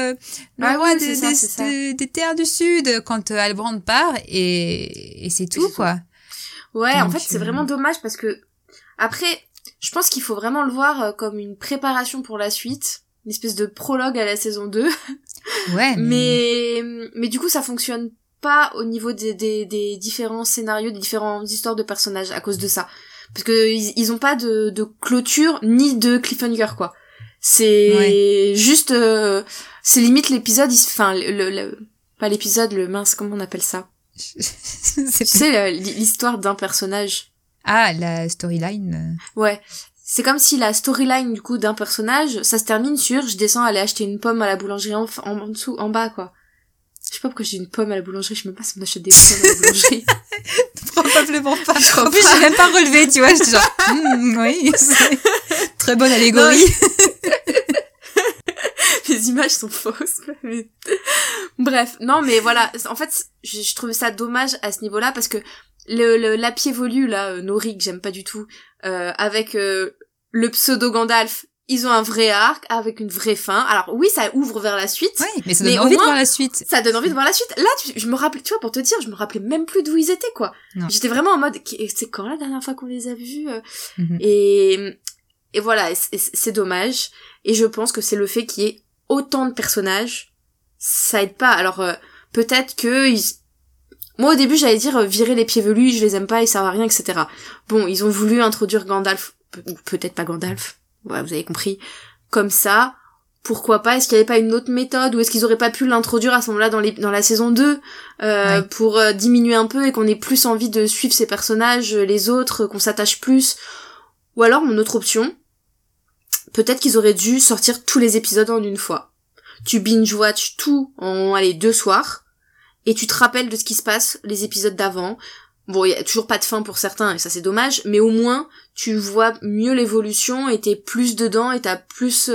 des terres du Sud, quand Halbrand part, et c'est tout, quoi. Ouais, donc, en fait, c'est vraiment dommage, parce que, après, je pense qu'il faut vraiment le voir comme une préparation pour la suite, une espèce de prologue à la saison 2. Ouais. Mais du coup, ça fonctionne pas au niveau des différents scénarios, des différentes histoires de personnages à cause de ça. Parce que ils ont pas de clôture ni de cliffhanger, quoi. C'est juste c'est limite l'épisode, pas l'épisode, mince, comment on appelle ça? Tu sais, l'histoire d'un personnage. Ah, la storyline. Ouais. C'est comme si la storyline, du coup, d'un personnage, ça se termine sur je descends aller acheter une pomme à la boulangerie en dessous, en bas, quoi. Je sais pas pourquoi j'ai une pomme à la boulangerie, je sais même pas si on achète des pommes à la boulangerie. Probablement pas. En plus, j'ai même pas relevé, tu vois, j'étais genre, oui, c'est très bonne allégorie. Les images sont fausses. Mais... Bref, non, mais voilà, en fait, je trouvais ça dommage à ce niveau-là, parce que la pied-volu, là, Nori, que j'aime pas du tout, avec le pseudo Gandalf, ils ont un vrai arc, avec une vraie fin. Alors oui, ça ouvre vers la suite. Oui, mais ça donne envie de voir la suite. Ça donne envie de voir la suite. Là, je me rappelais, tu vois, pour te dire, je me rappelais même plus d'où ils étaient, quoi. Non. J'étais vraiment en mode, c'est quand la dernière fois qu'on les a vus Et voilà, c'est dommage. Et je pense que c'est le fait qu'il y ait autant de personnages, ça aide pas. Alors, peut-être que moi, au début, j'allais dire, virer les pieds velus, je les aime pas, ils servent à rien, etc. Bon, ils ont voulu introduire Gandalf, ou peut-être pas Gandalf, ouais, vous avez compris, comme ça, pourquoi pas, est-ce qu'il y avait pas une autre méthode, ou est-ce qu'ils auraient pas pu l'introduire à ce moment-là dans la saison 2, pour diminuer un peu et qu'on ait plus envie de suivre ces personnages, les autres, qu'on s'attache plus. Ou alors, mon autre option, peut-être qu'ils auraient dû sortir tous les épisodes en une fois. Tu binge-watch tout en, 2 soirs, et tu te rappelles de ce qui se passe, les épisodes d'avant. Bon, il y a toujours pas de fin pour certains, et ça c'est dommage, mais au moins, tu vois mieux l'évolution, et t'es plus dedans, et t'as plus,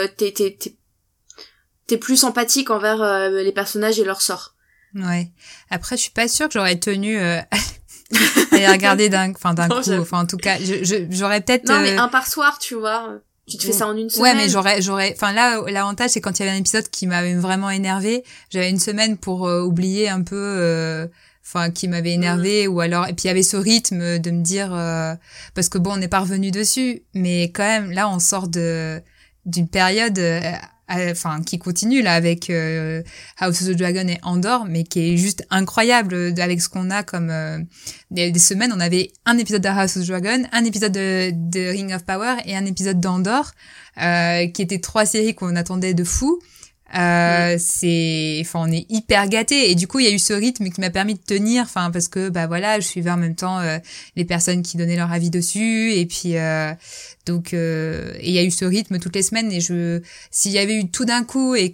t'es plus empathique envers les personnages et leur sort. Ouais. Après, je suis pas sûre que j'aurais tenu à les regarder d'un coup. Enfin, en tout cas, j'aurais peut-être... Non, mais un par soir, tu vois. Tu te fais ça en une semaine. Ouais, mais j'aurais, enfin là, l'avantage, c'est quand il y avait un épisode qui m'avait vraiment énervé, j'avais une semaine pour oublier un peu, qui m'avait énervé, ou alors, et puis il y avait ce rythme de me dire, parce que bon, on n'est pas revenu dessus, mais quand même, là, on sort d'une période, qui continue là avec House of the Dragon et Andor, mais qui est juste incroyable avec ce qu'on a comme des semaines. On avait un épisode de House of the Dragon, un épisode de Ring of Power et un épisode d'Andor, qui étaient 3 séries qu'on attendait de fou. On est hyper gâtés, et du coup il y a eu ce rythme qui m'a permis de tenir, parce que je suivais en même temps les personnes qui donnaient leur avis dessus, et puis et il y a eu ce rythme toutes les semaines, et s'il y avait eu tout d'un coup et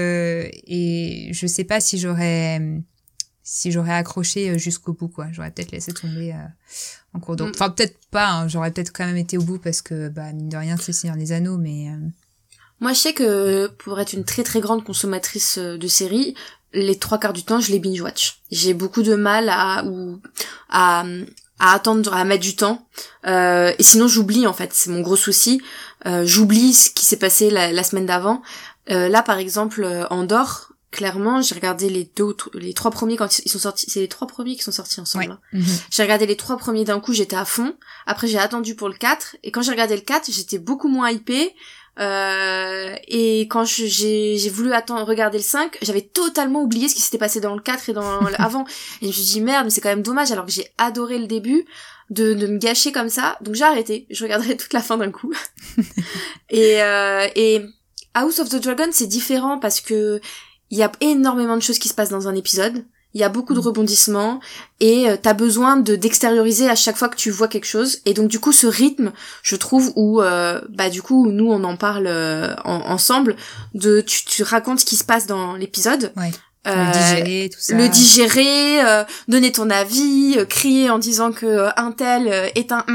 je sais pas si j'aurais accroché jusqu'au bout, quoi. J'aurais peut-être laissé tomber en cours d'eau. Enfin, peut-être pas, hein. J'aurais peut-être quand même été au bout, parce que mine de rien c'est Seigneur des Anneaux, mais moi, je sais que pour être une très très grande consommatrice de séries, les 3/4 du temps, je les binge-watch. J'ai beaucoup de mal à attendre, à mettre du temps. Et sinon, j'oublie, en fait. C'est mon gros souci. J'oublie ce qui s'est passé la semaine d'avant. Là, par exemple, Andor, clairement, j'ai regardé les 3 premiers quand ils sont sortis. C'est les 3 premiers qui sont sortis ensemble. Ouais. Hein. J'ai regardé les 3 premiers d'un coup, j'étais à fond. Après, j'ai attendu pour le 4. Et quand j'ai regardé le 4, j'étais beaucoup moins hypée. Et quand j'ai voulu regarder le 5, j'avais totalement oublié ce qui s'était passé dans le 4 et dans avant. Et je me suis dit merde, mais c'est quand même dommage, alors que j'ai adoré le début, de me gâcher comme ça. Donc j'ai arrêté. Je regarderai toute la fin d'un coup. Et House of the Dragon, c'est différent parce que il y a énormément de choses qui se passent dans un épisode. Il y a beaucoup de rebondissements, et t'as besoin d'extérioriser à chaque fois que tu vois quelque chose. Et donc du coup, ce rythme, je trouve, où du coup nous on en parle ensemble, tu racontes ce qui se passe dans l'épisode. Ouais. Le digérer, tout ça. Le digérer, donner ton avis, crier en disant que un tel est un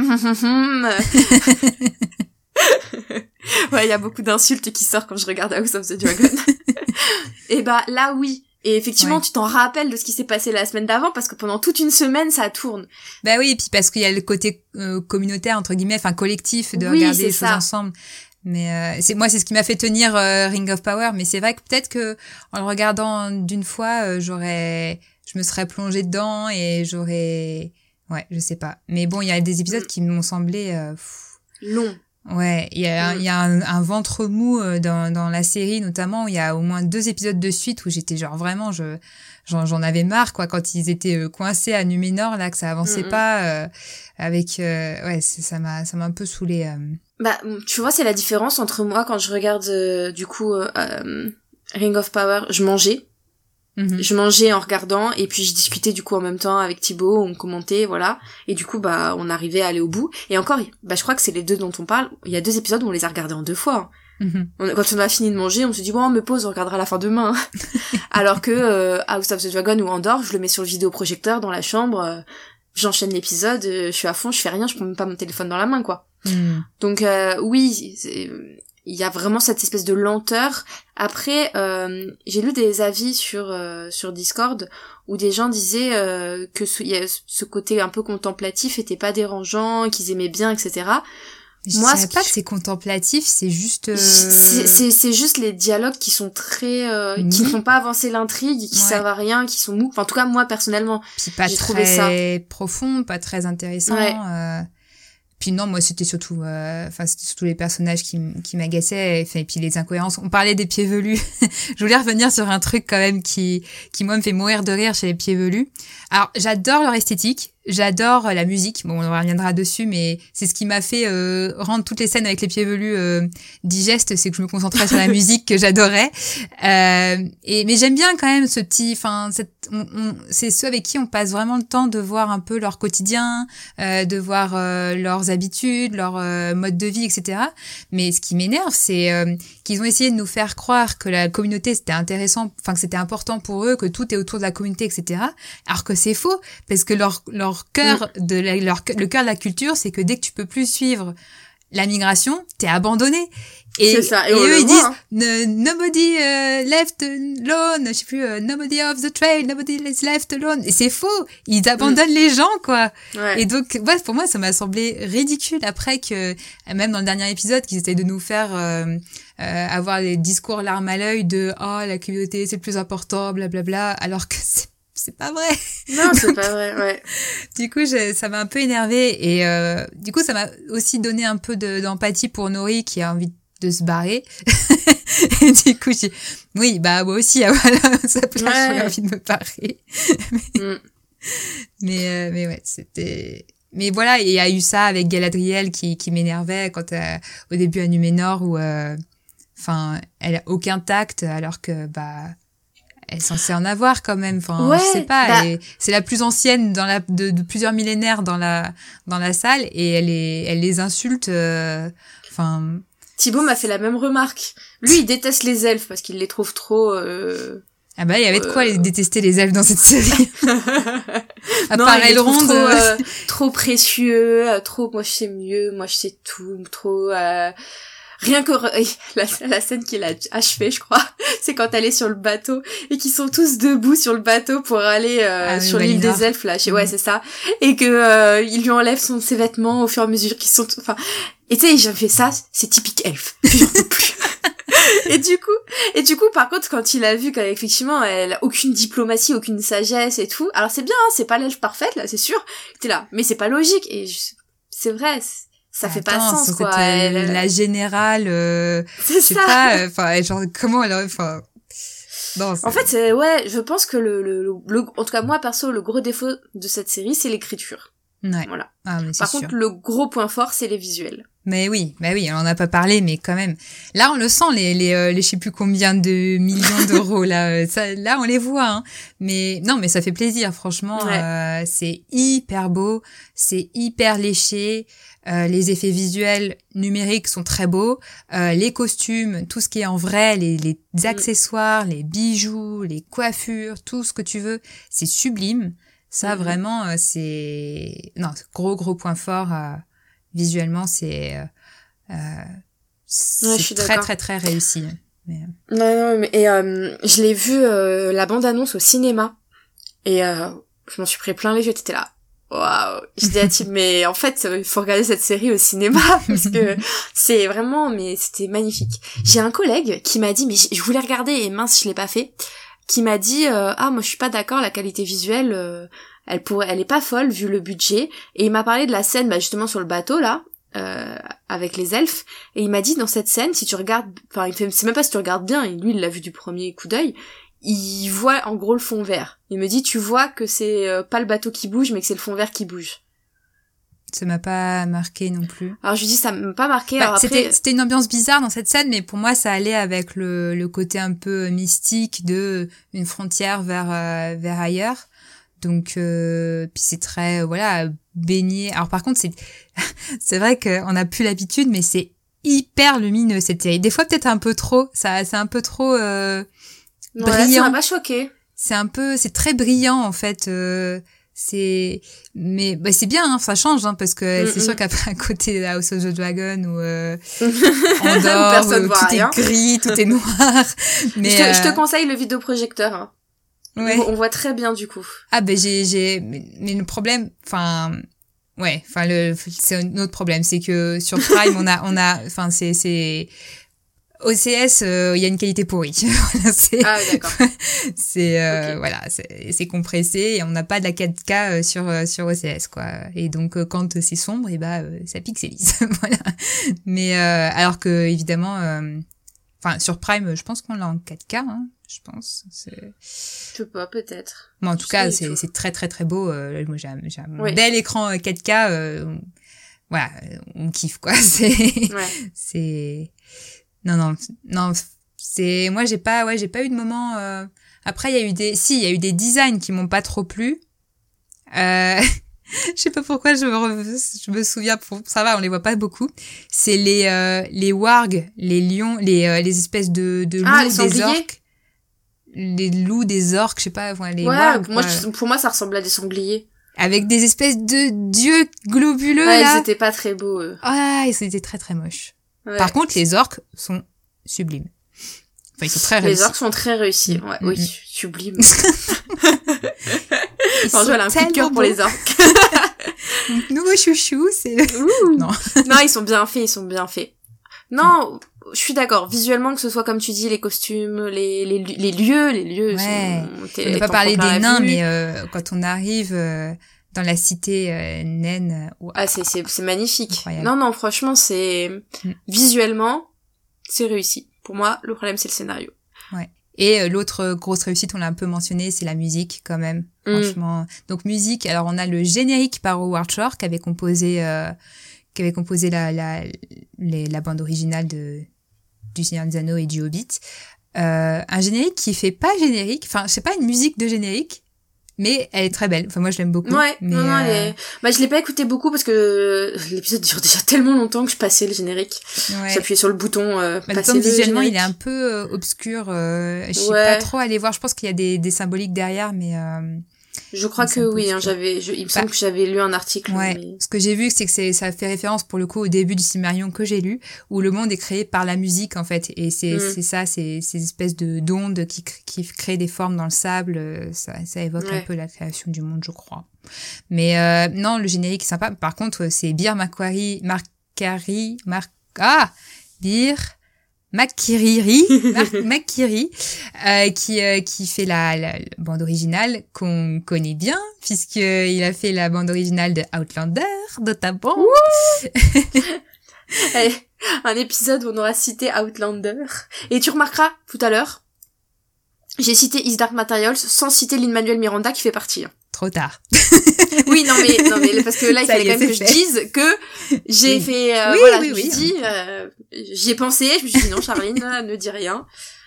ouais, il y a beaucoup d'insultes qui sortent quand je regarde House of the Dragon. Et là oui. Et effectivement, tu t'en rappelles de ce qui s'est passé la semaine d'avant, parce que pendant toute une semaine, ça tourne. Bah oui, et puis parce qu'il y a le côté communautaire, entre guillemets, collectif, de regarder les choses ensemble. Mais c'est ce qui m'a fait tenir Ring of Power. Mais c'est vrai que peut-être que en le regardant d'une fois, je me serais plongée dedans, et je sais pas. Mais bon, il y a des épisodes qui m'ont semblé longs. Ouais, il y a un ventre mou dans la série, notamment où il y a au moins 2 épisodes de suite où j'étais genre vraiment j'en avais marre, quoi, quand ils étaient coincés à Numénor, là, que ça avançait pas ça m'a un peu saoulée. Tu vois, c'est la différence entre moi quand je regarde du coup Ring of Power, je mangeais. Je mangeais en regardant et puis je discutais du coup en même temps avec Thibaut, on commentait, voilà. Et du coup, on arrivait à aller au bout. Et encore, je crois que c'est les 2 dont on parle. Il y a 2 épisodes où on les a regardés en 2 fois. Quand on a fini de manger, on se dit, bon, on me pose, on regardera la fin demain. Alors que House of the Dragon ou Andor, je le mets sur le vidéoprojecteur dans la chambre, j'enchaîne l'épisode, je suis à fond, je fais rien, je prends même pas mon téléphone dans la main, quoi. Donc oui, il y a vraiment cette espèce de lenteur. Après, j'ai lu des avis sur Discord où des gens disaient que ce côté un peu contemplatif était pas dérangeant, qu'ils aimaient bien, etc. Moi, je sais pas que c'est contemplatif, c'est juste... C'est juste les dialogues qui sont très... qui ne font pas avancer l'intrigue, qui servent à rien, qui sont mous. Enfin, en tout cas, moi, personnellement, puis pas très profond, pas très intéressant. Puis non, moi c'était surtout les personnages qui m'agaçaient, et puis les incohérences. On parlait des pieds velus. Je voulais revenir sur un truc quand même qui moi me fait mourir de rire chez les pieds velus. Alors, j'adore leur esthétique, j'adore la musique. Bon, on reviendra dessus, mais c'est ce qui m'a fait rendre toutes les scènes avec les pieds velus digestes, c'est que je me concentrais sur la musique que j'adorais. Mais j'aime bien quand même ce petit, c'est ceux avec qui on passe vraiment le temps de voir un peu leur quotidien, de voir leurs habitudes, leur mode de vie, etc. Mais ce qui m'énerve, c'est qu'ils ont essayé de nous faire croire que la communauté c'était intéressant, que c'était important pour eux, que tout est autour de la communauté, etc. Alors que c'est faux, parce que leur cœur le cœur de la culture, c'est que dès que tu peux plus suivre la migration, t'es abandonné. Et, c'est ça. Et eux, ils disent, nobody left alone, je sais plus, nobody off the trail, nobody is left alone. Et c'est faux. Ils abandonnent les gens, quoi. Et donc, pour moi, ça m'a semblé ridicule après que, même dans le dernier épisode, qu'ils essayent de nous faire, avoir des discours larmes à l'œil de, la communauté, c'est le plus important, blablabla, alors que c'est pas vrai. Non, c'est pas vrai, ouais. Du coup, ça m'a un peu énervée et du coup, ça m'a aussi donné un peu d'empathie pour Nori qui a envie de se barrer. Et du coup, moi aussi, voilà, sa place, j'ai envie de me barrer. Mais ouais, c'était... Mais voilà, il y a eu ça avec Galadriel qui m'énervait quand au début à Numénor où elle a aucun tact alors que elle est censée en avoir quand même. Je sais pas. C'est la plus ancienne de plusieurs millénaires dans la salle et elle les insulte. Thibaut m'a fait la même remarque. Lui, il déteste les elfes parce qu'il les trouve trop. Ah il y avait de quoi détester les elfes dans cette série. À part Elrond, trop précieux, trop. Moi, je sais mieux. Moi, je sais tout. Trop. Rien que la scène qu'il a achevée, je crois, c'est quand elle est sur le bateau et qu'ils sont tous debout sur le bateau pour aller sur l'île des elfes là. Ouais, c'est ça. Et que il lui enlève ses vêtements au fur et à mesure qu'ils sont. Et tu sais, j'ai fait ça, c'est typique elfe. J'en peux plus. Et du coup, par contre, quand il a vu qu'effectivement, elle a aucune diplomatie, aucune sagesse et tout. Alors c'est bien, hein, c'est pas l'elfe parfaite là, c'est sûr. T'es là, mais c'est pas logique. Et c'est vrai. Ça fait pas sens, quoi. La générale, c'est ça. Genre, comment elle, non, en fait, je pense que en tout cas, moi, perso, le gros défaut de cette série, c'est l'écriture. Ouais. Voilà. Mais par contre, le gros point fort, c'est les visuels. Mais oui, on en a pas parlé, mais quand même. Là, on le sent, les je sais plus combien de millions d'euros, là. Là, on les voit, hein. Mais, non, mais ça fait plaisir, franchement. C'est hyper beau. C'est hyper léché. Les effets visuels numériques sont très beaux. Les costumes, tout ce qui est en vrai, les accessoires, les bijoux, les coiffures, tout ce que tu veux, c'est sublime. Ça, vraiment, c'est gros point fort. Visuellement, c'est très, très, très réussi. Mais... Non, mais je l'ai vu la bande-annonce au cinéma et je m'en suis pris plein les yeux. T'étais là. Waouh. Je dis à Tim, mais en fait, il faut regarder cette série au cinéma parce que c'est vraiment, mais c'était magnifique. J'ai un collègue qui m'a dit, mais je voulais regarder et mince, je l'ai pas fait. Qui m'a dit, moi je suis pas d'accord, la qualité visuelle, elle est pas folle vu le budget. Et il m'a parlé de la scène, justement sur le bateau là, avec les elfes. Et il m'a dit dans cette scène, si tu regardes, c'est même pas si tu regardes bien. Et lui, il l'a vu du premier coup d'œil. Il voit en gros le fond vert. Il me dit, tu vois que c'est pas le bateau qui bouge, mais que c'est le fond vert qui bouge. Ça m'a pas marqué non plus. Alors je dis ça m'a pas marqué. Bah, alors après... c'était une ambiance bizarre dans cette scène, mais pour moi ça allait avec le côté un peu mystique de une frontière vers ailleurs. Donc puis c'est très voilà baigné. Alors par contre c'est vrai qu'on a plus l'habitude, mais c'est hyper lumineux cette série. Des fois peut-être un peu trop. C'est un peu trop brillant. Ça m'a pas choqué. C'est très brillant en fait. Mais bah c'est bien, hein, ça change, hein, parce que c'est sûr qu'après à côté de House of the Dragon où Andorre, où tout rien. Est gris, tout est noir. Mais je te conseille le vidéoprojecteur. Hein. Ouais. On voit très bien du coup. Ah ben mais le problème, enfin c'est un autre problème, c'est que sur Prime on a enfin c'est OCS, il y a une qualité pourrie. Voilà, ah oui, d'accord. C'est okay. Voilà, c'est compressé et on n'a pas de la 4K sur OCS quoi. Et donc quand c'est sombre, et ça pixelise. Voilà. Mais alors que évidemment enfin sur Prime, je pense qu'on l'a en 4K hein, je pense. Je sais pas, peut-être. Mais en tout cas, c'est très très très beau. Moi j'ai un bel écran 4K voilà, on kiffe quoi. C'est Non, moi j'ai pas eu de moment après il y a eu des designs qui m'ont pas trop plu. Je sais pas pourquoi je me souviens ça va, on les voit pas beaucoup. C'est les wargs, les lions, les espèces de loups des orques. Les loups des orques, je sais pas, les wargs. Pour moi ça ressemble à des sangliers. Avec des espèces de dieux globuleux là. Ils étaient pas très beaux. Ah, ils étaient très très moches. Ouais. Par contre, les orques sont sublimes. Enfin, ils sont très réussis. Les orques sont très réussis. Ouais, oui, sublimes. Ils sont elle a un coup de cœur pour les orques. Nouveau chouchou, c'est... Non, ils sont bien faits, Non, je suis d'accord. Visuellement, que ce soit comme tu dis, les costumes, les lieux ouais. On n'a pas parlé des nains, mais quand on arrive... dans la cité naine. Wow. Ah, c'est magnifique. Incroyable. Non, franchement, c'est visuellement, c'est réussi. Pour moi, le problème, c'est le scénario. Ouais. Et l'autre grosse réussite, on l'a un peu mentionné, c'est la musique quand même. Franchement. Donc musique, alors on a le générique par Howard Shore qui avait composé la bande originale du Seigneur des Anneaux et du Hobbit. Un générique qui fait pas générique, enfin, c'est pas une musique de générique. Mais elle est très belle. Enfin, moi, je l'aime beaucoup. Ouais. Mais je l'ai pas écouté beaucoup parce que l'épisode dure déjà tellement longtemps que je passais le générique. Ouais. J'appuyais sur le bouton passer le visuellement, il est un peu obscur. Je suis pas trop allée voir. Je pense qu'il y a des symboliques derrière, mais je crois que oui, hein, il me semble que j'avais lu un article. Ouais. Mais... Ce que j'ai vu, c'est que ça fait référence pour le coup au début du Silmarillion que j'ai lu, où le monde est créé par la musique en fait, et c'est ça, c'est ces espèces d'ondes qui créent des formes dans le sable. Ça évoque un peu la création du monde, je crois. Mais non, le générique est sympa. Par contre, c'est Bear McKeary qui fait la bande originale qu'on connaît bien puisqu'il a fait la bande originale de Outlander notamment. Un épisode où on aura cité Outlander. Et tu remarqueras tout à l'heure, j'ai cité His Dark Materials sans citer Lin-Manuel Miranda qui fait partie. Trop tard. Oui, non mais parce que là il fallait quand même que je dise que j'ai fait j'y ai pensé, je me suis dit non Charline ne dis rien.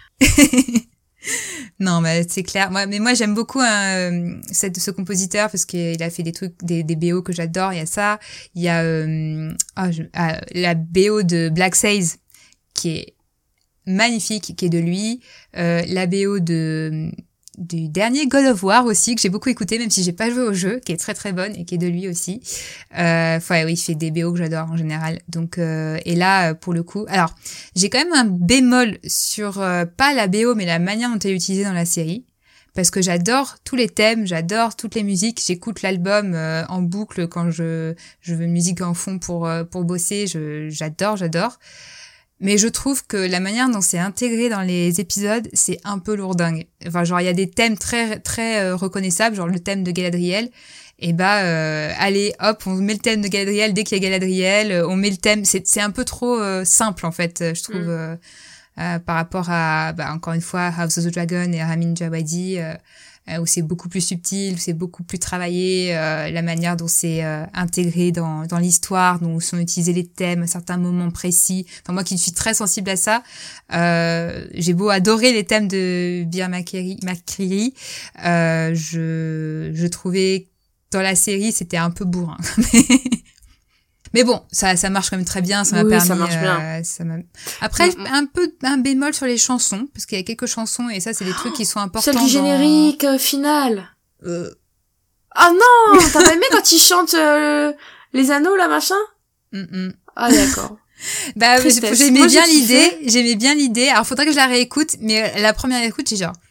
Non mais c'est clair. Moi j'aime beaucoup ce compositeur parce qu'il a fait des trucs des BO que j'adore. Il y a ça, il y a la BO de Black Sails qui est magnifique, qui est de lui, la BO du dernier God of War aussi que j'ai beaucoup écouté même si j'ai pas joué au jeu, qui est très très bonne et qui est de lui aussi. Il fait des BO que j'adore en général. Donc et là pour le coup, alors j'ai quand même un bémol sur pas la BO mais la manière dont elle est utilisée dans la série parce que j'adore tous les thèmes, j'adore toutes les musiques, j'écoute l'album en boucle quand je veux une musique en fond pour bosser, j'adore. Mais je trouve que la manière dont c'est intégré dans les épisodes, c'est un peu lourdingue. Enfin, genre, il y a des thèmes très, très reconnaissables, genre le thème de Galadriel. Et allez, hop, on met le thème de Galadriel dès qu'il y a Galadriel, on met le thème. C'est un peu trop simple, en fait, je trouve, par rapport à, encore une fois, House of the Dragon et Ramin Djawadi. où c'est beaucoup plus subtil, où c'est beaucoup plus travaillé, la manière dont c'est intégré dans l'histoire, dont sont utilisés les thèmes à certains moments précis. Enfin, moi qui suis très sensible à ça, j'ai beau adorer les thèmes de Bear McCreary, je trouvais dans la série c'était un peu bourrin. Mais bon, ça marche quand même très bien, ça m'a permis. Ça marche bien. Après, un bémol sur les chansons, parce qu'il y a quelques chansons et ça, c'est des trucs qui sont importants. Celle du générique final. Ah non, t'as pas aimé quand ils chantent les anneaux là, machin? Ah d'accord. Bah j'aimais bien l'idée. Alors faudrait que je la réécoute, mais la première écoute, j'ai genre,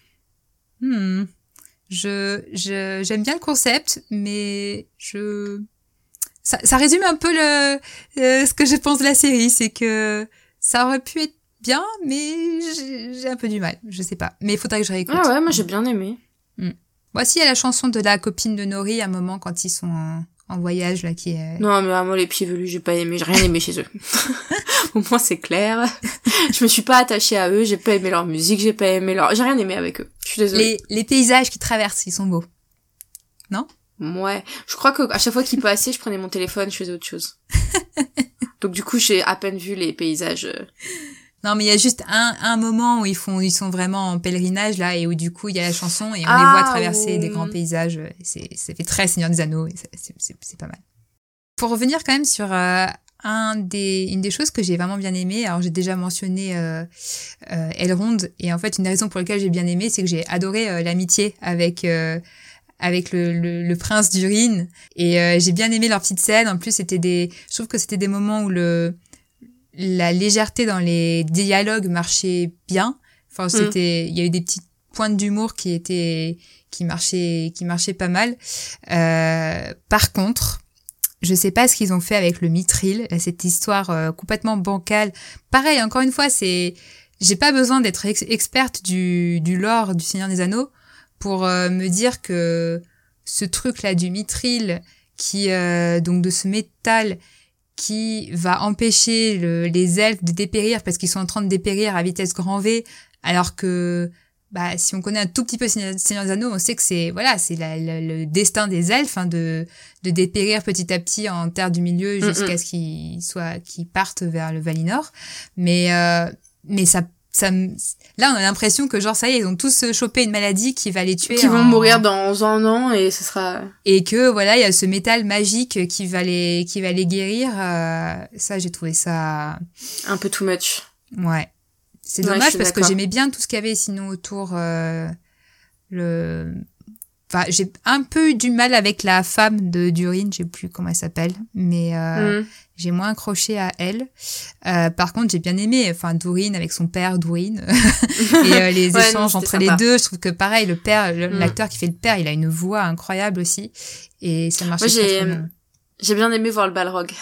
j'aime bien le concept, mais ça résume un peu ce que je pense de la série, c'est que ça aurait pu être bien, mais j'ai un peu du mal, je sais pas. Mais il faudrait que je réécoute. Ah ouais, moi j'ai bien aimé. Voici il y a la chanson de la copine de Nori à un moment quand ils sont en voyage là qui est. Non mais moi les pieds velus j'ai pas aimé, j'ai rien aimé chez eux. Au moins c'est clair. Je me suis pas attachée à eux, j'ai pas aimé leur musique, j'ai rien aimé avec eux. Je suis désolée. Les paysages qu'ils traversent, ils sont beaux. Non? Ouais, je crois que à chaque fois qu'il passait, je prenais mon téléphone, je faisais autre chose. Donc du coup, j'ai à peine vu les paysages. Non, mais il y a juste un moment où ils sont vraiment en pèlerinage là et où du coup il y a la chanson et on les voit traverser des grands paysages. Ça fait très Seigneur des Anneaux et c'est pas mal. Pour revenir quand même sur une des choses que j'ai vraiment bien aimé. Alors j'ai déjà mentionné Elrond et en fait une des raisons pour lesquelles j'ai bien aimé, c'est que j'ai adoré l'amitié avec le prince Durin et j'ai bien aimé leurs petites scènes. En plus je trouve que c'était des moments où la légèreté dans les dialogues marchait bien. Enfin il y a eu des petites pointes d'humour qui marchaient pas mal. Par contre, je sais pas ce qu'ils ont fait avec le mithril, cette histoire complètement bancale. Pareil, encore une fois, j'ai pas besoin d'être experte du lore du Seigneur des Anneaux pour me dire que ce truc-là du mithril, donc de ce métal qui va empêcher les elfes de dépérir parce qu'ils sont en train de dépérir à vitesse grand V, alors que si on connaît un tout petit peu Seigneur des Anneaux, on sait que c'est le destin des elfes de dépérir petit à petit en Terre du Milieu jusqu'à ce qu'ils partent vers le Valinor. Mais là, on a l'impression que genre ça y est, ils ont tous chopé une maladie qui va les tuer. Qui vont mourir dans un an et ce sera. Et que voilà, il y a ce métal magique qui va les guérir. Ça, j'ai trouvé ça un peu too much. Ouais, c'est dommage parce que j'aimais bien tout ce qu'il y avait sinon autour. Enfin, j'ai un peu eu du mal avec la femme de Durin, je sais plus comment elle s'appelle, mais j'ai moins accroché à elle. Par contre, j'ai bien aimé, Durin avec son père Durin et les échanges entre les deux. Je trouve que pareil, le père, l'acteur qui fait le père, il a une voix incroyable aussi, et ça marche très bien. J'ai bien aimé voir le Balrog.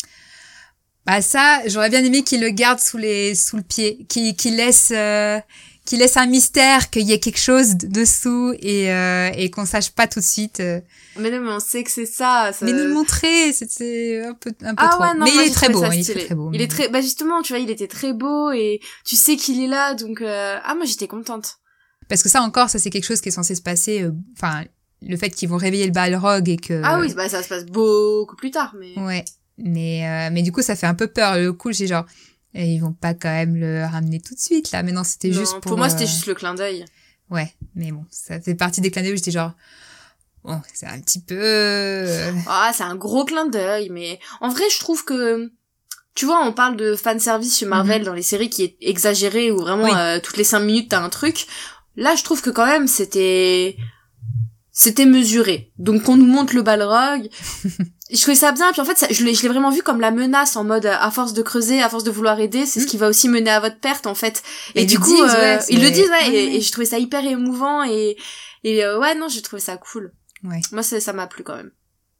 Ça, j'aurais bien aimé qu'il le garde sous le pied, qu'il laisse un mystère, qu'il y ait quelque chose dessous et qu'on sache pas tout de suite. Mais non, mais on sait que c'est ça. Mais nous le montrer, c'est un peu trop. Ouais, non, mais moi, il est très beau, il est très beau. Il est très, justement, tu vois, il était très beau et tu sais qu'il est là, donc, moi, j'étais contente. Parce que ça encore, ça c'est quelque chose qui est censé se passer, le fait qu'ils vont réveiller le Balrog et que... Ah oui, ça se passe beaucoup plus tard, mais... Ouais. Mais du coup, ça fait un peu peur. Le coup, j'ai genre, et ils vont pas quand même le ramener tout de suite, là. Mais non, c'était juste pour moi, c'était juste le clin d'œil. Ouais. Mais bon, ça fait partie des clins d'œil où j'étais genre, bon, c'est un petit peu... c'est un gros clin d'œil, mais en vrai, je trouve que, tu vois, on parle de fanservice chez Marvel dans les séries qui est exagéré, où vraiment, toutes les 5 minutes, t'as un truc. Là, je trouve que quand même, c'était mesuré. Donc, qu'on nous montre le Balrog, je trouvais ça bien, puis en fait, je l'ai vraiment vu comme la menace, en mode, à force de creuser, à force de vouloir aider, c'est ce qui va aussi mener à votre perte, en fait. Et du coup, ils le disent, et je trouvais ça hyper émouvant, et non, j'ai trouvé ça cool. Ouais. Moi, ça m'a plu quand même.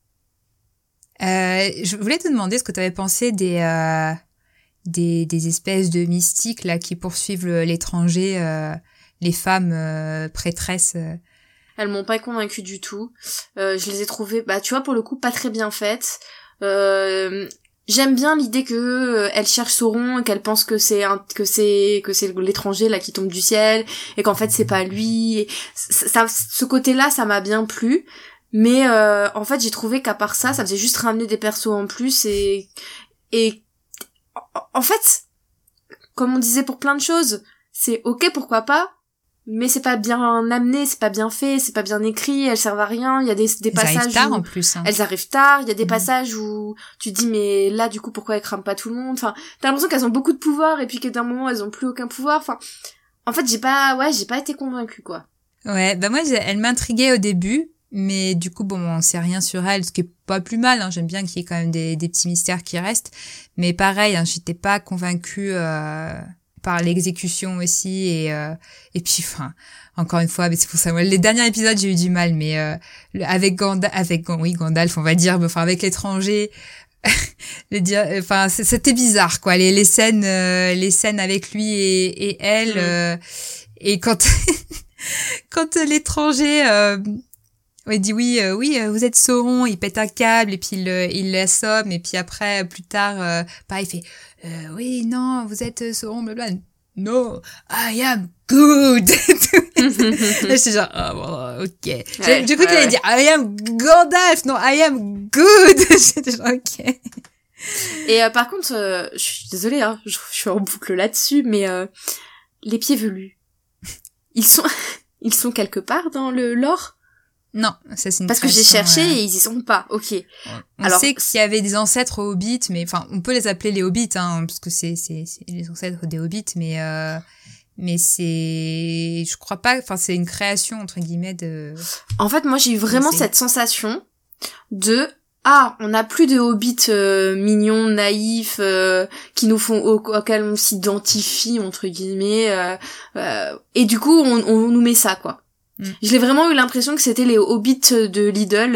Je voulais te demander ce que tu avais pensé des espèces de mystiques, là, qui poursuivent l'étranger, les femmes prêtresses. Elles m'ont pas convaincue du tout. Je les ai trouvées, tu vois, pour le coup, pas très bien faites. Je j'aime bien l'idée que elle cherche Sauron et qu'elle pense que c'est l'étranger là qui tombe du ciel et qu'en fait c'est pas lui. Et ce côté-là, ça m'a bien plu. Mais en fait, j'ai trouvé qu'à part ça faisait juste ramener des persos en plus et en fait, comme on disait pour plein de choses, c'est ok, pourquoi pas, mais c'est pas bien amené, c'est pas bien fait, c'est pas bien écrit, elles servent à rien, il y a des passages arrivent tard en plus. Elles arrivent tard, il y a des passages où tu te dis mais là du coup pourquoi elles crament pas tout le monde, enfin, t'as l'impression qu'elles ont beaucoup de pouvoir et puis que d'un moment elles ont plus aucun pouvoir, enfin, en fait j'ai pas été convaincue quoi. Ouais, bah moi elle m'intriguait au début, mais du coup bon on sait rien sur elle, ce qui est pas plus mal, hein. J'aime bien qu'il y ait quand même des petits mystères qui restent, mais pareil, hein, j'étais pas convaincue par l'exécution aussi et puis enfin encore une fois, mais c'est pour ça moi les derniers épisodes j'ai eu du mal, mais avec Gandalf on va dire, enfin avec l'étranger enfin c'était bizarre quoi, les scènes avec lui et elle et quand quand l'étranger il dit oui, vous êtes Sauron, il pète un câble et puis il l'assomme et puis après plus tard pareil il fait oui non vous êtes Sauron blablabla, no I am good. Là j'étais genre oh, ok j'ai cru qu'il allait dire I am Gandalf, non I am good. J'étais genre ok. Et par contre je suis désolée hein, je suis en boucle là-dessus, mais les pieds velus ils sont quelque part dans le lore. Non, ça c'est une parce que j'ai cherché et ils y sont pas. Ok. On sait qu'il y avait des ancêtres hobbits, mais enfin on peut les appeler les hobbits hein, parce que c'est les ancêtres des hobbits, mais c'est je crois pas, enfin c'est une création entre guillemets de. En fait moi j'ai eu vraiment cette sensation de on n'a plus de hobbits mignons, naïfs, qui nous font auxquels on s'identifie entre guillemets, et du coup on nous met ça quoi. Je l'ai vraiment eu l'impression que c'était les Hobbits de Lidl,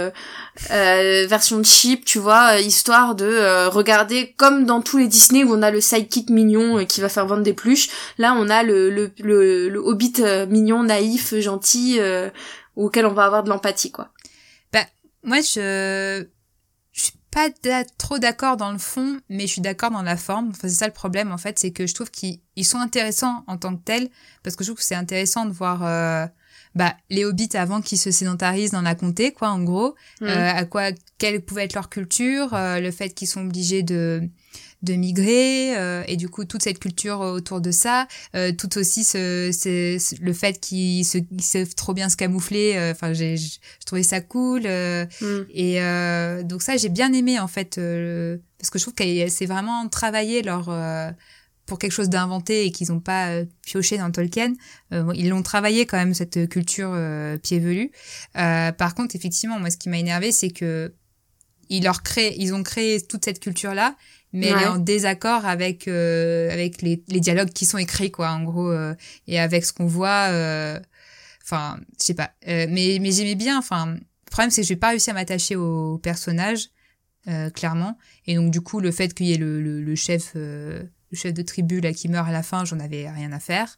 version cheap, tu vois, histoire de regarder comme dans tous les Disney où on a le sidekick mignon qui va faire vendre des pluches. Là, on a le Hobbit mignon, naïf, gentil, auquel on va avoir de l'empathie, quoi. Bah, moi, je suis pas trop d'accord dans le fond, mais je suis d'accord dans la forme. Enfin, c'est ça le problème, en fait, c'est que je trouve qu'ils sont intéressants en tant que tels, parce que je trouve que c'est intéressant de voir les hobbits avant qu'ils se sédentarisent dans la comté, quoi, en gros, quelle pouvait être leur culture, le fait qu'ils sont obligés de migrer, et du coup toute cette culture autour de ça, tout aussi le fait qu'ils savent trop bien se camoufler, enfin j'ai trouvé ça cool, et donc ça j'ai bien aimé en fait, parce que je trouve que c'est vraiment travaillé leur pour quelque chose d'inventé et qu'ils n'ont pas pioché dans Tolkien. Ils l'ont travaillé quand même, cette culture pieds velus. Par contre, effectivement, moi, ce qui m'a énervé, c'est que ils ont créé toute cette culture-là, mais elle est en désaccord avec les dialogues qui sont écrits, quoi, en gros, et avec ce qu'on voit. Enfin, je sais pas. Mais j'aimais bien. Enfin, le problème, c'est que j'ai pas réussi à m'attacher au personnage, clairement. Et donc, du coup, le fait qu'il y ait le chef de tribu là qui meurt à la fin, j'en avais rien à faire,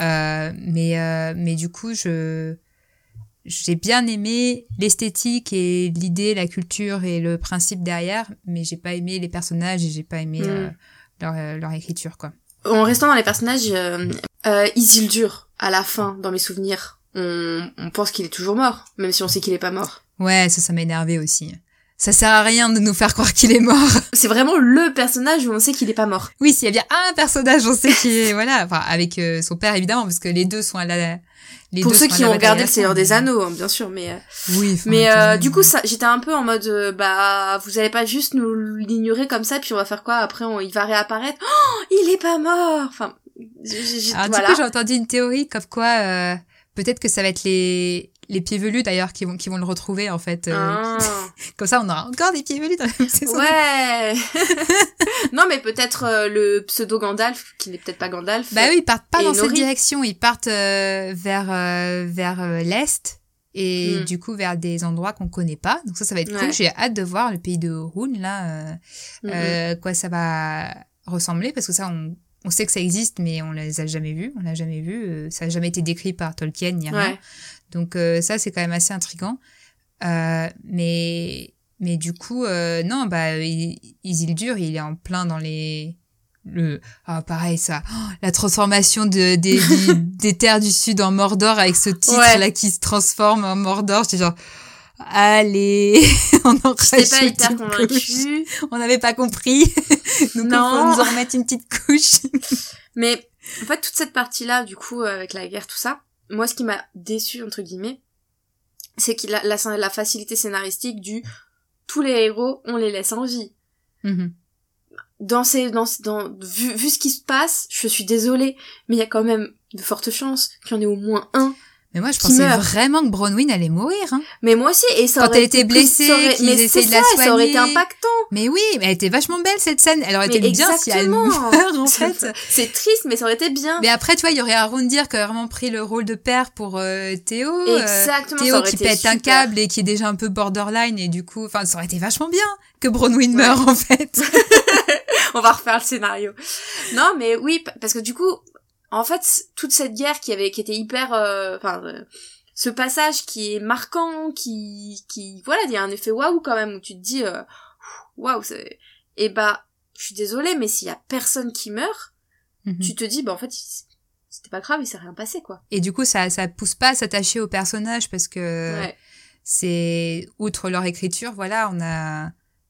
mais du coup j'ai bien aimé l'esthétique et l'idée, la culture et le principe derrière, mais j'ai pas aimé les personnages et j'ai pas aimé leur écriture, quoi. En restant dans les personnages, Isildur à la fin dans mes souvenirs, on pense qu'il est toujours mort, même si on sait qu'il est pas mort. Ouais, ça m'a énervé aussi. Ça sert à rien de nous faire croire qu'il est mort. C'est vraiment le personnage où on sait qu'il est pas mort. Oui, s'il y a bien un personnage, on sait qu'il est, voilà, enfin, avec son père, évidemment, parce que les deux sont pour ceux qui ont regardé le Seigneur des Anneaux, hein, bien sûr, mais oui. Mais du coup, ça, j'étais un peu en mode, vous allez pas juste nous l'ignorer comme ça, puis on va faire quoi après, il va réapparaître. Oh, il est pas mort. Enfin, alors, voilà. Du coup, j'ai entendu une théorie comme quoi peut-être que ça va être les pieds velus d'ailleurs qui vont le retrouver en fait. Comme ça, on aura encore des pieds velus dans la même saison. Ouais. Non, mais peut-être le pseudo Gandalf, qui n'est peut-être pas Gandalf. Bah oui, ils partent pas dans cette direction. Ils partent vers l'est et du coup vers des endroits qu'on connaît pas. Donc ça va être cool. J'ai hâte de voir le pays de Hurun là, quoi ça va ressembler, parce que ça on sait que ça existe, mais on les a jamais vus. On l'a jamais vu. Ça a jamais été décrit par Tolkien, ni rien. Donc ça, c'est quand même assez intriguant. Mais Mais du coup, non, bah, Isildur, il est en plein dans pareil, ça. La transformation des terres du Sud en Mordor avec ce titre-là qui se transforme en Mordor. J'étais genre, allez, on en rajoute J'étais pas hyper convaincue. On n'avait pas compris. Donc, il faut nous en remettre une petite couche. Mais, en fait, toute cette partie-là, du coup, avec la guerre, tout ça, moi, ce qui m'a déçue, entre guillemets, c'est qu'il a la facilité scénaristique tous les héros, on les laisse en vie. Mm-hmm. Vu ce qui se passe, je suis désolée, mais il y a quand même de fortes chances qu'il y en ait au moins un. Mais moi, je pensais vraiment que Bronwyn allait mourir, hein. Mais moi aussi, et ça quand aurait elle était blessée, qu'ils essayaient de la soigner. Ça aurait été impactant. Mais oui, mais elle était vachement belle, cette scène. Elle aurait été bien si elle meurt, en fait. C'est triste, mais ça aurait été bien. Mais après, tu vois, il y aurait Arondir qui a vraiment pris le rôle de père pour Théo. Exactement. Théo qui pète un câble et qui est déjà un peu borderline, et du coup, enfin, ça aurait été vachement bien que Bronwyn meure, en fait. On va refaire le scénario. Non, mais oui, parce que du coup, en fait, toute cette guerre qui était hyper, ce passage qui est marquant, voilà, il y a un effet waouh quand même, où tu te dis, waouh, et bah, je suis désolée, mais s'il y a personne qui meurt, tu te dis, bah, en fait, c'était pas grave, il s'est rien passé, quoi. Et du coup, ça pousse pas à s'attacher aux personnages parce que c'est, outre leur écriture, voilà, on a,